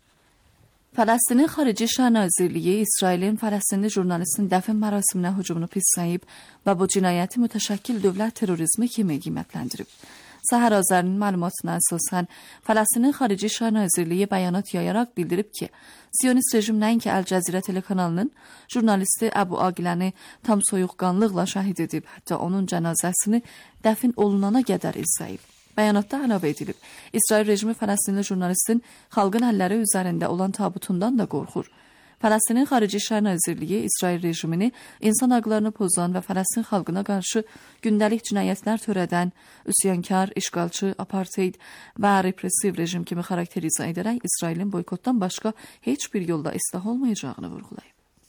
Fələstinin Xarici İşlər Nazirliyi İsrailin Fələstinli jurnalistin dəfn mərasiminə hücumunu pisləyib və bu cinayəti mütəşəkkil dövlət terrorizmi kimi qiymətləndirib. Səhər Azərinin məlumatına əsasən Fələstinin Xarici İşlər Nazirliyi bəyanat yayaraq bildirib ki, Siyonist rejim nəinki Əl-Cəzirə telekanalının jurnalisti Əbu Aqiləni tam soyuqqanlıqla şəhid edib, hətta onun cənazəsini dəfn olunana qədər izləyib. Bəyanatda əlavə edilib, İsrail rejimi Fələstinli jurnalistin xalqın əlləri üzərində olan tabutundan da qorxur. Fələstinin Xarici İşlər Nazirliyi İsrail rejimini insan haqlarını pozan və Fələstin xalqına qarşı gündəlik cinayətlər törədən, üsyankar, işğalçı, apartheid və repressiv rejim kimi xarakterizə edərək İsrailin boykotdan başqa heç bir yolda islah olmayacağını vurğulayıb.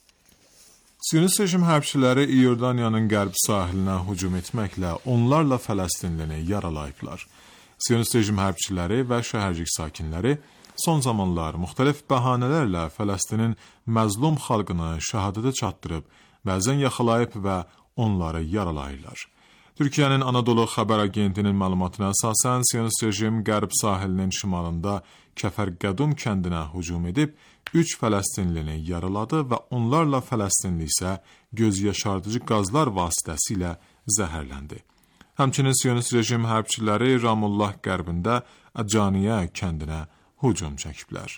Siyonist rejim hərbçiləri İordaniyanın qərb sahilinə hücum etməklə onlarla Fələstinlini yaralayıblar. Siyonist rejim hərbçiləri və şəhərcik sakinləri son zamanlar müxtəlif bəhanələrlə Fələstinin məzlum xalqını şəhadətə çatdırıb, bəzən yaxalayıb və onları yaralayırlar. Türkiyənin Anadolu xəbər agentinin məlumatına əsasən Siyonist rejim qərb sahilinin şimalında Kəfər Qədum kəndinə hücum edib, üç Fələstinlini yaraladı və onlarla Fələstinli isə göz yaşardıcı qazlar vasitəsilə zəhərləndi. Həmçinin Siyonist rejim hərbçiləri Ramullah qərbində Əcaniyə kəndinə hücum çəkiblər.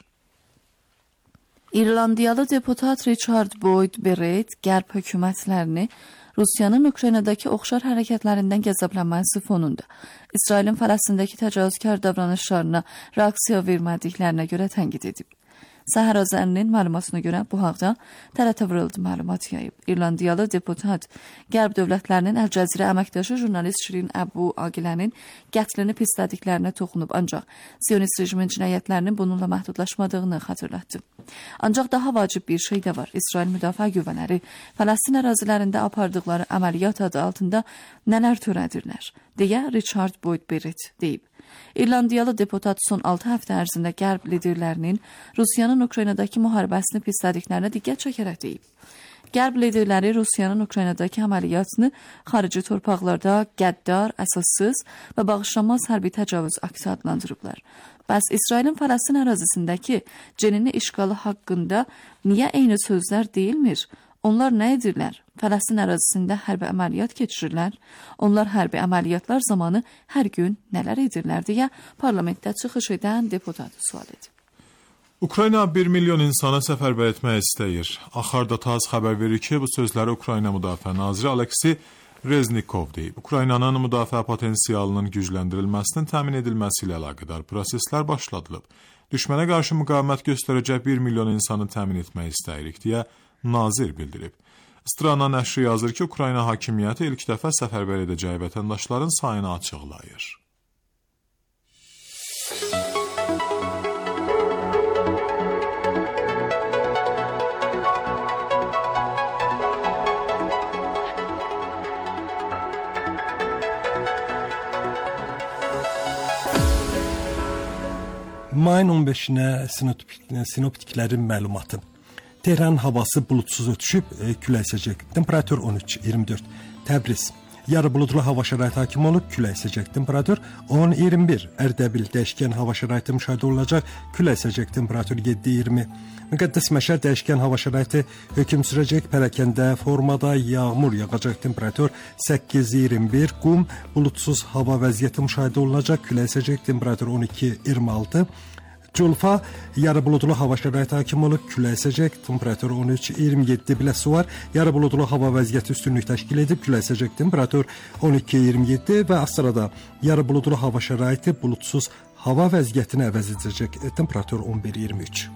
İrlandiyalı deputat Richard Boyd Beret qərb hökumətlərini Rusiyanın Ukraynadakı oxşar hərəkətlərindən qəzəblənməsi fonunda İsrailin Fələstindəki təcavüzkar davranışlarına reaksiya vermədiklərinə görə tənqid edib. Səhər Azərinin məlumatına görə bu haqda T R T World məlumat yayıb. İrlandiyalı deputat qərb dövlətlərinin Əl-Cəzirə əməkdaşı jurnalist Şirin Əbu Aqilənin qətlini pislədiklərinə toxunub, ancaq Siyonist rejimin cinayətlərinin bununla məhdudlaşmadığını xatırlatdı. Ancaq daha vacib bir şey də var. İsrail müdafiə qüvvələri Fələstin ərazilərində apardıqları əməliyyat adı altında nələr törədirlər, deyə Richard Boyd Beret deyib. İrlandiyalı deputat son altı həftə ərzində qərb liderlərinin Rusiyanın Ukraynadakı müharibəsini pislədiklərinə diqqət çəkərək deyib. Qərb liderləri Rusiyanın Ukraynadakı əməliyyatını xarici torpaqlarda qəddar, əsassız və bağışlanmaz hərbi təcavüz aksi adlandırıblar. Bəs İsrailin Fələstin ərazisindəki Cenini işğalı haqqında niyə eyni sözlər deyilmir? Onlar nə edirlər? Fələstin ərazisində hərbi əməliyyat keçirirlər. Onlar hərbi əməliyyatlar zamanı hər gün nələr edirlər deyə parlamentdə çıxış edən deputat sual edib. Ukrayna bir milyon insanı səfərbər etmək istəyir. Axarda Taz xəbər verir ki, bu sözləri Ukrayna Müdafiə Naziri Aleksey Reznikov deyib. Ukraynanın müdafiə potensialının gücləndirilməsinin təmin edilməsi ilə əlaqədar proseslər başladılıb. Düşmənə qarşı müqavimət göstərəcək bir milyon insanı təmin etmək istəyirik deyə nazir bildirib. Strana nəşri yazır ki, Ukrayna hakimiyyəti ilk dəfə səfərbər edəcəyi vətəndaşların sayını açıqlayır. Mayın on beşinə sinoptiklərin məlumatı. Tehran havası bulutsuz ötüşüb, külək əsəcək. Temperatur on üç iyirmi dörd. Təbriz. Yarı buludlu hava şəraiti hakim olub, külək əsəcək. Temperatur on iyirmi bir. Ərdəbil dəyişkən hava şəraiti müşahidə olunacaq. Külək əsəcək. Temperatur yeddi iyirmi. Müqəddəs Məşəd dəyişkən hava şəraiti hökm sürəcək. Pələkkəndə formada yağmur yağacaq. Temperatur səkkiz iyirmi bir. Qum bulutsuz hava vəziyyəti müşahidə olunacaq. Külək əsəcək. Temperatur on iki iyirmi altı. Culfa yarı buludlu hava şəraiti hakim olub, külək əsəcək. Temperatur on üç iyirmi yeddi. Biləsuvar yarı buludlu hava vəziyyəti üstünlük təşkil edib, külək əsəcək. Temperatur on iki iyirmi yeddi və Astarada yarı buludlu hava şəraiti bulutsuz hava vəziyyətini əvəz edəcək. Temperatur on bir iyirmi üç.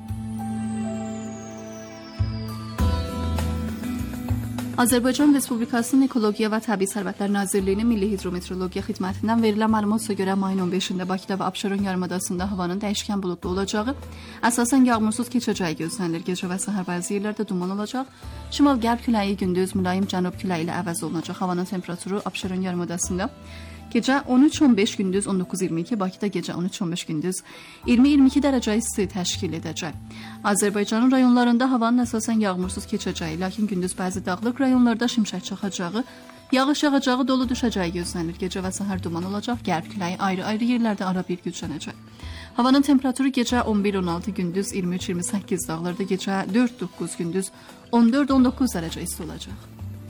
Azərbaycan Respublikasının Ekologiya və Təbii Sərvətlər Nazirliyinin Milli Hidrometeorologiya Xidmətindən verilən məlumata görə mayın on beşində Bakıda və Abşeron yarımadasında havanın dəyişkən buludlu olacağı, əsasən yağmursuz keçəcəyi gözlənilir. Gecə və səhər bəzi yerlərdə duman olacaq. Şimal-qərb küləyi gündüz mülayim cənub küləyi ilə əvəz olunacaq. Havanın temperaturu Abşeron yarımadasında gecə on üç on beş, gündüz on doqquz iyirmi iki, Bakıda gecə on üç on beş, gündüz iyirmi iyirmi iki dərəcə isti təşkil edəcək. Azərbaycanın rayonlarında havanın əsasən yağmursuz keçəcəyi, lakin gündüz bəzi dağlıq rayonlarda şimşək çaxacağı, yağış yağacağı, dolu düşəcəyi gözlənilir. Gecə və səhər duman olacaq, qərb küləyi ayrı-ayrı yerlərdə ara bir güclənəcək. Havanın temperaturu gecə on bir on altı, gündüz iyirmi üç iyirmi səkkiz, dağlarda gecə dörd doqquz, gündüz on dörd on doqquz dərəcə isti olacaq.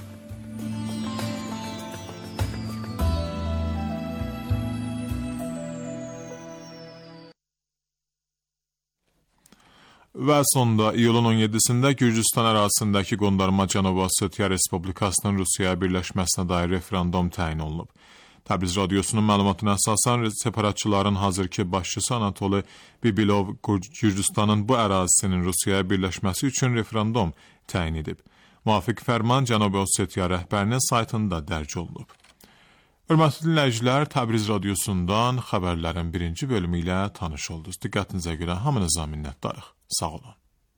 Və sonda iyulun on yeddisində Gürcüstan ərazisindəki qondarma Cənubi Osetiya Respublikasının Rusiyaya birləşməsinə dair referendum təyin olunub. Təbriz radiosunun məlumatına əsasən separatçıların hazırki başçısı Anatoli Bibilov Gürcüstanın bu ərazisinin Rusiyaya birləşməsi üçün referendum təyin edib. Müvafiq fərman Cənubi Osetiya rəhbərinin saytında dərc olunub. Hörmətli dinləyicilər, Təbriz radiosundan xəbərlərin birinci bölümü ilə tanış oldunuz. Diqqətinizə görə hamınıza minnətdarıq. Sağ olun.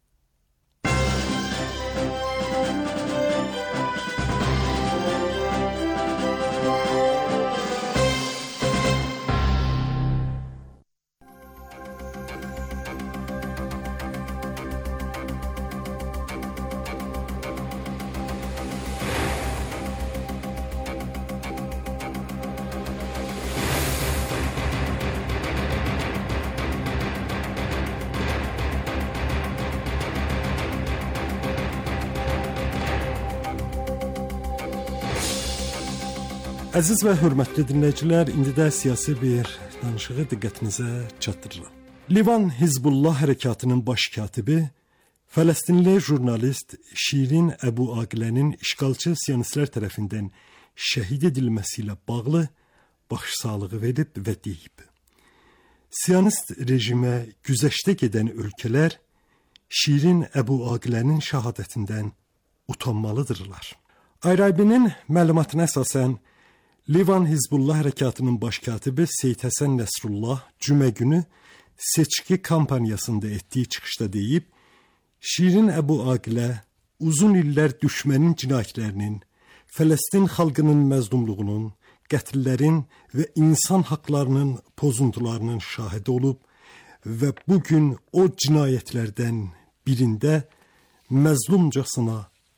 Əziz və hörmətli dinləyicilər, indi də siyasi bir danışığı diqqətinizə çatdırıram. Livan Hizbullah hərəkatının baş katibi, Fələstinli jurnalist Şirin Əbu Aqilənin işğalçı siyonistlər tərəfindən şəhid edilməsi ilə bağlı başsağlığı verib və deyib. Siyonist rejimə güzəştə gedən ölkələr Şirin Əbu Aqilənin şəhadətindən utanmalıdırlar. Ayrabinin məlumatına əsasən, Livan Hizbullah hərəkatının baş katibi Seyid Həsən Nəsrullah cümə günü seçki kampaniyasında etdiyi çıxışda deyib, Şirin Əbu Aqilə uzun illər düşmənin cinayətlərinin, Fələstin xalqının məzlumluğunun, qətllərin və insan haqlarının pozuntularının şahidi olub və bugün o cinayətlərdən birində məzlumcasına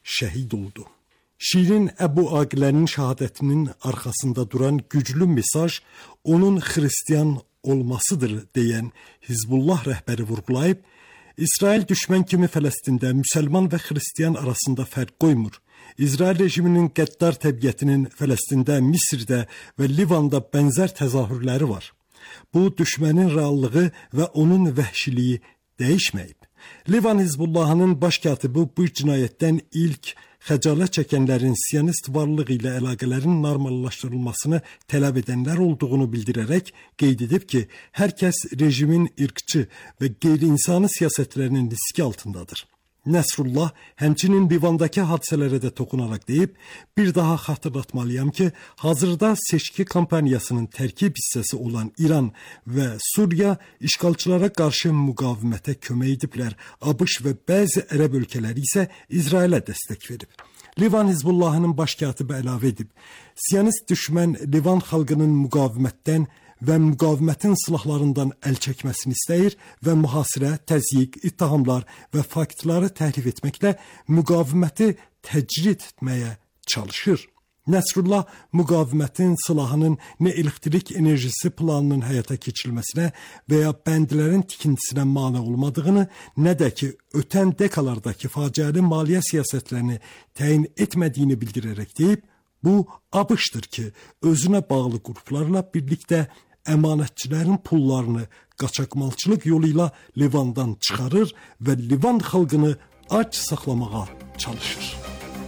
şəhid oldu. Şirin Əbu Aqilənin şəhadətinin arxasında duran güclü mesaj onun xristian olmasıdır deyən Hizbullah rəhbəri vurğulayıb, İsrail düşmən kimi Fələstində müsəlman və xristian arasında fərq qoymur. İsrail rejiminin qəddar təbiətinin Fələstində, Misirdə və Livanda bənzər təzahürləri var. Bu düşmənin reallığı və onun vəhşiliyi dəyişməyib. Livan Hizbullahının baş katibi bu cinayətdən ilk xəcalət çəkənlərin siyonist varlığı ilə əlaqələrin normallaşdırılmasını tələb edənlər olduğunu bildirərək qeyd edib ki, hər kəs rejimin irqçı və qeyri-insani siyasətlərinin riski altındadır. Nəsrullah həmçinin Livandakı hadisələrə də toxunaraq deyib, bir daha xatırlatmalıyam ki, hazırda seçki kampaniyasının tərkib hissəsi olan İran və Suriya işğalçılara qarşı müqavimətə kömək ediblər. ABŞ və bəzi ərəb ölkələri isə İsrailə dəstək verib. Livan Hizbullahının baş katibi əlavə edib, siyonist düşmən Livan xalqının müqavimətdən və müqavimətin silahlarından əl çəkməsini istəyir və mühasirə, təzyiq, ittihamlar və faktları təhrif etməklə müqaviməti təcrid etməyə çalışır. Nəsrullah müqavimətin silahının nə elektrik enerjisi planının həyata keçirilməsinə və ya bəndlərin tikintisinə mane olmadığını, nə də ki, ötən dekalardakı faciəli maliyyə siyasətlərini təyin etmədiyini bildirərək deyib, bu ABŞ-dır ki, özünə bağlı qruplarla birlikdə əmanətçilərin pullarını qaçaqmalçılıq yolu ilə Livandan çıxarır və Livan xalqını ac saxlamağa çalışır.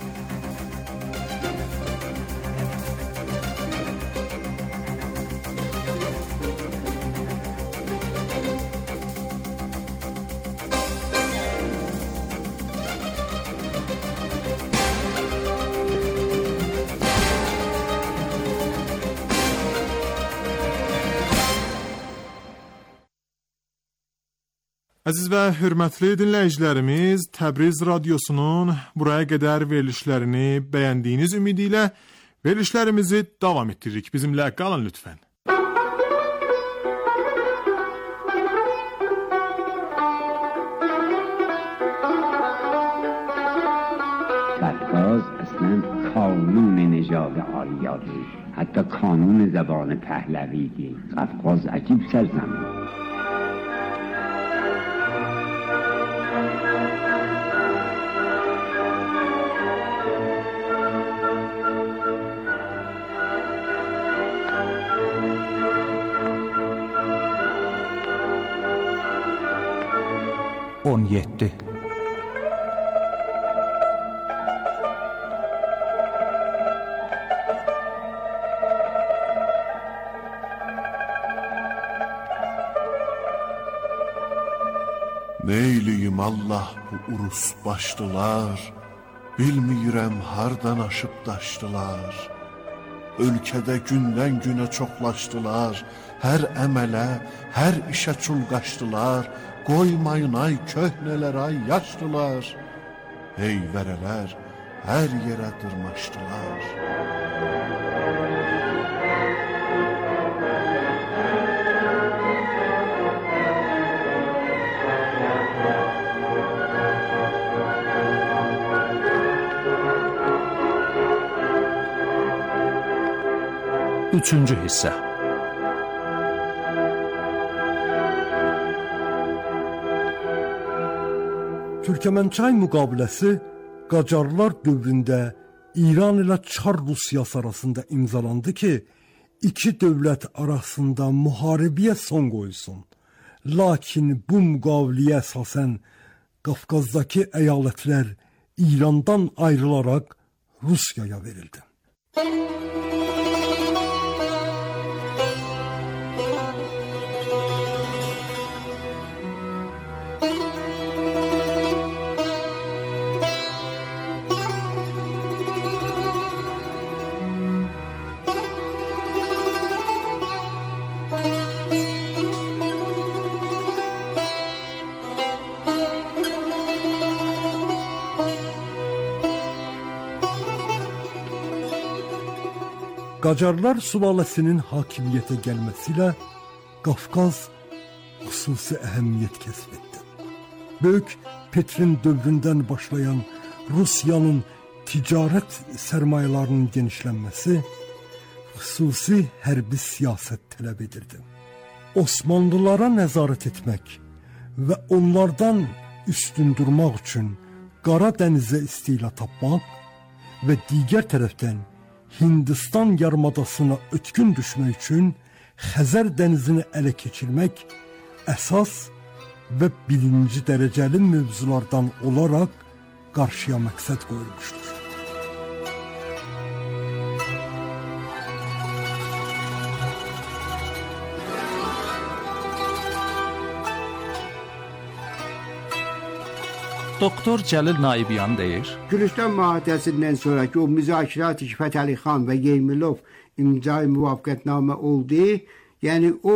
Əziz və hörmətli dinləyicilərimiz, Təbriz Radiosunun buraya qədər verilişlərini bəyəndiyiniz ümidi ilə verilişlərimizi davam etdiririk. Bizimlə qalın lütfən. Qafqaz əslən kanun necadı ariyadır. Hətta kanun zəbanı pəhləvidir. Qafqaz əcib sərzamin. on yeddi. Neyliyim Allah bu urus başdılar, bilmirəm hardan aşıb daşdılar. Ölkədə gündən günə çoxlaşdılar, hər əmələ, hər işə çulqaşdılar. Qoymayın ay köhnələr ay yaşdılar, heyvərələr hər yerə dırmaşdılar. Üçüncü hissə. Türkmençay müqaviləsi Qacarlar dövründə İran ilə Çar Rusiyası arasında imzalandı ki, iki dövlət arasında müharibəyə son qoyulsun. Lakin bu müqaviləyə əsasən Qafqazdakı əyalətlər İrandan ayrılaraq Rusiyaya verildi. Qacarlar sülaləsinin hakimiyyətə gəlməsilə Qafqaz xüsusi əhəmiyyət kəsb etdi. Böyük Petrin dövründən başlayan Rusiyanın ticarət sərmayelərinin genişlənməsi xüsusi hərbi siyasət tələb edirdi. Osmanlılara nəzarət etmək və onlardan üstün durmaq üçün Qara dənizə istila tapmaq və digər tərəfdən Hindistan yarımadasına ötkün düşmək üçün Xəzər dənizini ələ keçirmək əsas və birinci dərəcəli mövzulardan olaraq qarşıya məqsəd qoyulmuşdur. Doktor Cəlil Naibyan deyir: Gülüstan mühadəsindən sonraki o müzakirət-i Fətəli xan və Yermilov imzai muvafəqətnamə oldu. Yəni o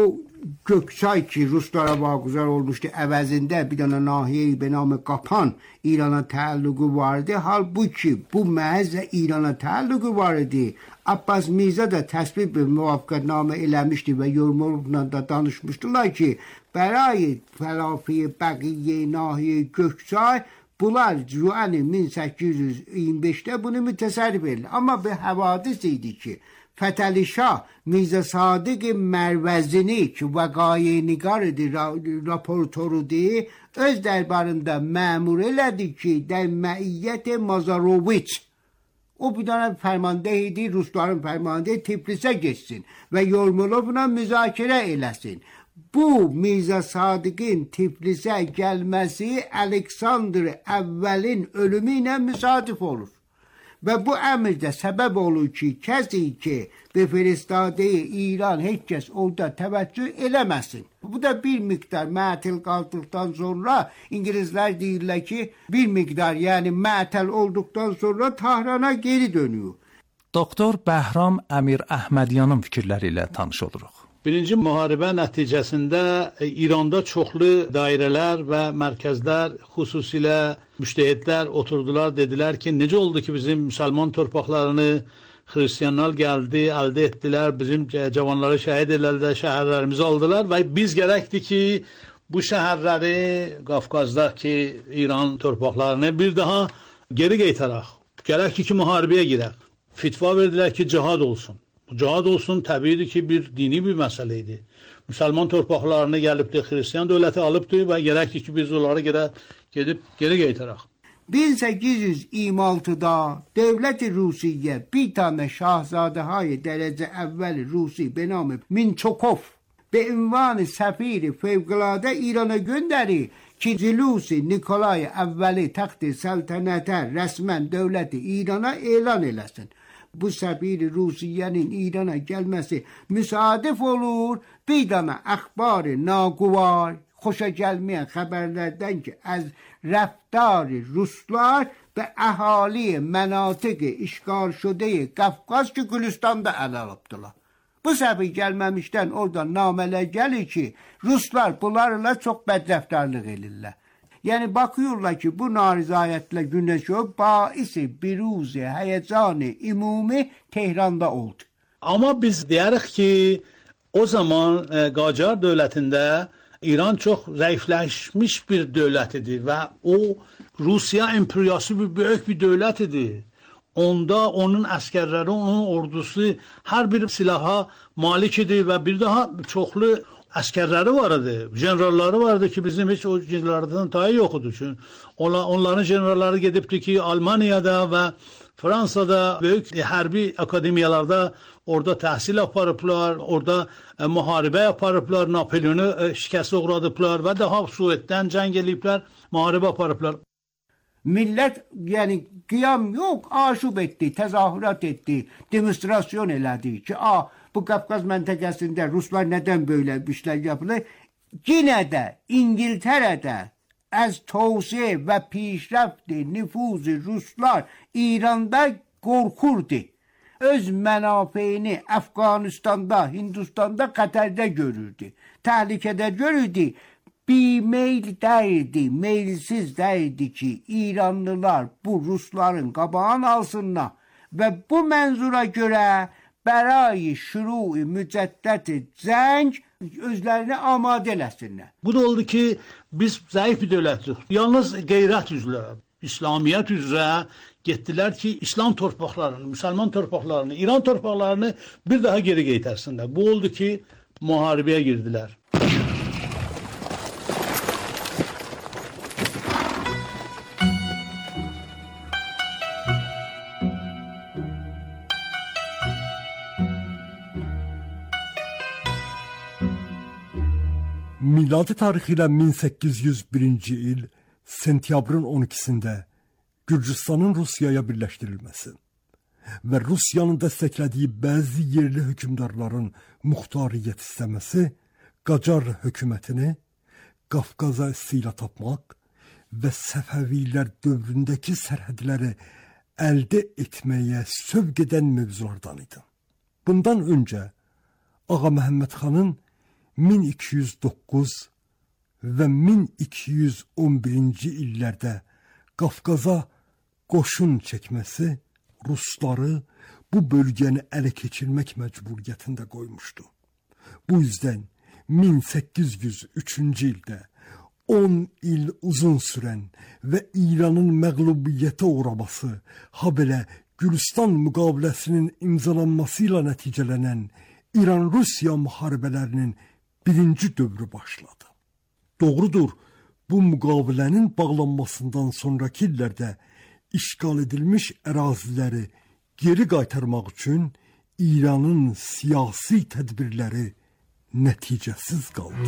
Gökçay ki Ruslara vaguzar olmuşdu, əvəzində bir dənə nahiyə-i be namı Qapan İrana təalluqu vardı. Halbuki bu məhz İrana təalluqu var idi. Abbas Mirzə də təsbib bir muvafəqətnamə eləmişdi və Yermilovla da danışmışdılar ki, برای تلافی بقیه ناحیه گکچای bunlar Juan min səkkiz yüz iyirmi beşdə bunu mütəsərrif edilir. Amma bir havadis idi ki, Fətəli Şah Mirzə Sadiq Mərvəzini ki vəqai nigar idi, raportorudur, öz dərbarında məmur elədi ki, در məiyyət Mazaroviç o bir dənə fərmanda idi, Rusların fərmanında Tiflisə geçsin və Yermilovla müzakirə eləsin. Bu Mirzə Sadiqin Tiflisə gəlməsi Aleksandr əvvəlin ölümü ilə müsadif olur. Və bu əmr də səbəb olur ki, kəsi ki به فرستاده ایران heç kəs orada təvəccüh eləməsin. Bu da bir miqdar mətil qaldıqdan sonra İngilizlər deyirlər ki, bir miqdar yəni mətil olduqdan sonra Tahrana geri dönüyor. Doktor Bəhram Əmir Əhmədyanın fikirləri ilə tanış oluruq. Birinci müharibə nəticəsində İranda çoxlu dairələr və mərkəzlər, xüsusilə müştəhidlər oturdular, dedilər ki, necə oldu ki, bizim müsəlman torpaqlarını xristiyanlar gəldi, əldə etdilər, bizim cavanları şəhid elədilər, şəhərlərimizi aldılar və biz gərəkdir ki, bu şəhərləri, Qafqazdakı İran torpaqlarını bir daha geri qaytaraq. Gərəkdir ki, müharibəyə girək. Fitva verdilər ki, cihad olsun. Cihad olsun təbiidir ki, bir dini bir məsələ idi. Müsəlman torpaqlarını gəlibdi, Xristiyan dövləti alıbdı və gərəkdir ki, biz onları gedib geri qaytaraq. bin səkkiz yüz iyirmi altıda Devlet-i Rusiye bir tane şahzadehay derece evvel Rusi be namı Minçokov be ünvanı sefiri fevkalade İran'a gönderi ki Zilusi Nikolay evveli taxti saltanete resmen devleti İran'a elan eləsin. Bu sefiri Rusiye'nin İran'a gelmesi müsaadif olur. Bir tane akhbar-ı naguvar xoşa gəlməyən xəbərlərdən ki, az rəftar Ruslar və əhali mənatiq işgal şude Qafqaz ki, Gülüstanda əl alıbdılar. Bu səbəb gəlməmişdən oradan namələr gəlir ki, Ruslar bunlarla çox bədrəftarlıq edirlər. Yəni bakıyorlar ki, bu narizayətlə güneşo baisi biruzi həyecanı ümumi Tehran'da oldu. Amma biz deyirik ki, o zaman e, Qacar dövlətində İran çox zəifləşmiş bir dövlət idi və o Rusiya imperiyası bir böyük bir dövlət idi. Onda onun əskərləri, onun ordusu hər bir silaha malik idi və bir daha çoxlu əskərləri var idi. Generalları vardı ki, bizim heç o generallardan tayı yox idi. Çünki onların generalları gedibdi ki, Almaniyada və Fransada böyük hərbi akademiyalarda orada təhsil aparıblar, orada e, müharibə aparıblar, Napoleonu e, şikəst uğradıblar və daha Sueddən cəng eləyiblər, müharibə aparıblar. Millət yəni qiyam yox, aşub etdi, təzahürat etdi, demonstrasyon elədi ki, a, bu Qafqaz məntəqəsində Ruslar nədən böyle işlər yapılır? Yine də İngiltərədə az tavsiye və pişrəfti, nüfuzu Ruslar İranda qorxurdu. Öz mənafeyini Əfqanistanda, Hindistanda, Qətərdə görürdü. Təhlükədə görürdü. Bir meyl dəyirdi, meylsiz dəyirdi ki, İranlılar bu Rusların qabağını alsınlar və bu mənzura görə bərayı şuru-i mücəddət-i cəng özlərini amadə eləsinlər. Bu da oldu ki, biz zəif bir dövlətik. Yalnız qeyrət üzrə, İslamiyət üzrə getdilər ki, İslam torpaqlarını, müsəlman torpaqlarını, İran torpaqlarını bir daha geri qaytarsınlar. Bu oldu ki, müharibəyə girdilər. Miladi tarixi ilə min səkkiz yüz birinci il sentyabrın on ikisində Gürcüstanın Rusiyaya birləşdirilməsi və Rusiyanın dəstəklədiyi bəzi yerli hökümdarların muxtariyyət istəməsi Qacar hökumətini Qafqaza istila tapmaq və Səfəvilər dövründəki sərhədləri əldə etməyə sövq edən mövzulardan idi. Bundan öncə Ağa Məhəmməd xanın min iki yüz doqquz və min iki yüz on birinci illərdə Qafqaza qoşun çəkməsi Rusları bu bölgəni ələ keçirmək məcburiyyətində qoymuşdu. Bu yüzden min səkkiz yüz üçüncü ildə on il uzun sürən və İranın məğlubiyyətə uğraması, ha belə Gürcistan müqaviləsinin imzalanması ilə nəticələnən İran-Rusiya müharibələrinin birinci dövrü başladı. Doğrudur, bu müqavilənin bağlanmasından sonraki illərdə işgal edilmiş əraziləri geri qaytarmaq üçün İranın siyasi tədbirləri nəticəsiz qaldı.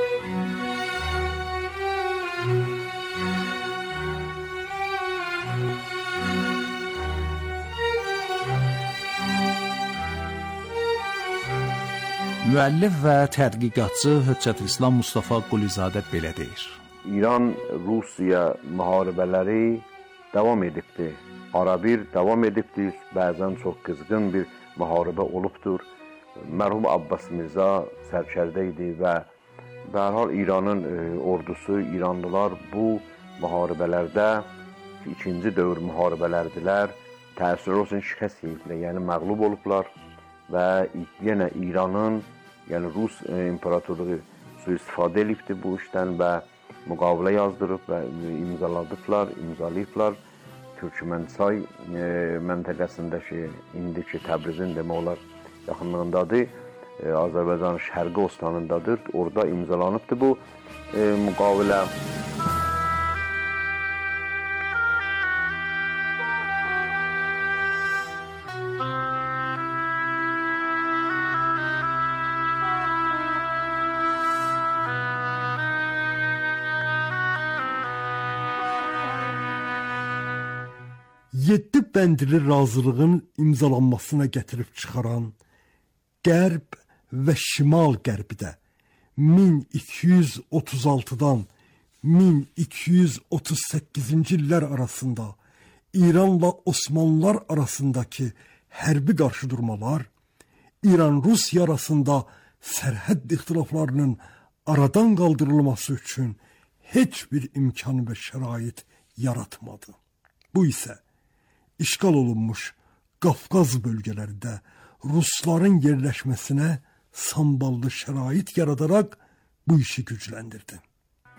Müəllif və tədqiqatçı Höccətülislam Mustafa Qulizadə belə deyir. İran-Rusiya müharibələri davam edibdir. Arabir davam edibdir. Bəzən çox qızğın bir müharibə olubdur. Mərhum Abbas Mirza sərkərdə idi və dərhal İranın e, ordusu, İranlılar bu müharibələrdə ikinci dövr müharibələrdilər. Təəssüf olsun şikəst yedilər, yəni məğlub olublar və yenə İranın, yəni Rus e, imparatorluğu sui-istifadə edibdir bu işdən və müqavilə yazdırıb və imzaladıblar, imzalayıblar. Türkmensay e, məntəqəsindəki, indiki Təbrizin demək olar yaxınlığındadır. E, Azərbaycan Şərqi Ostanındadır. Orada imzalanıbdır bu e, müqavilə. Yeddi bəndli razılığın imzalanmasına gətirib çıxaran Qərb və Şimal Qərbidə min iki yüz otuz altıdan min iki yüz otuz səkkizinci illər arasında İranla Osmanlılar arasındakı hərbi qarşıdurmalar, İran-Rusiya arasında sərhəd ixtilaflarının aradan qaldırılması üçün heç bir imkan və şərait yaratmadı. Bu isə işgal olunmuş Qafqaz bölgelərində Rusların yerləşməsinə samballı şərait yaradarak bu işi gücləndirdi.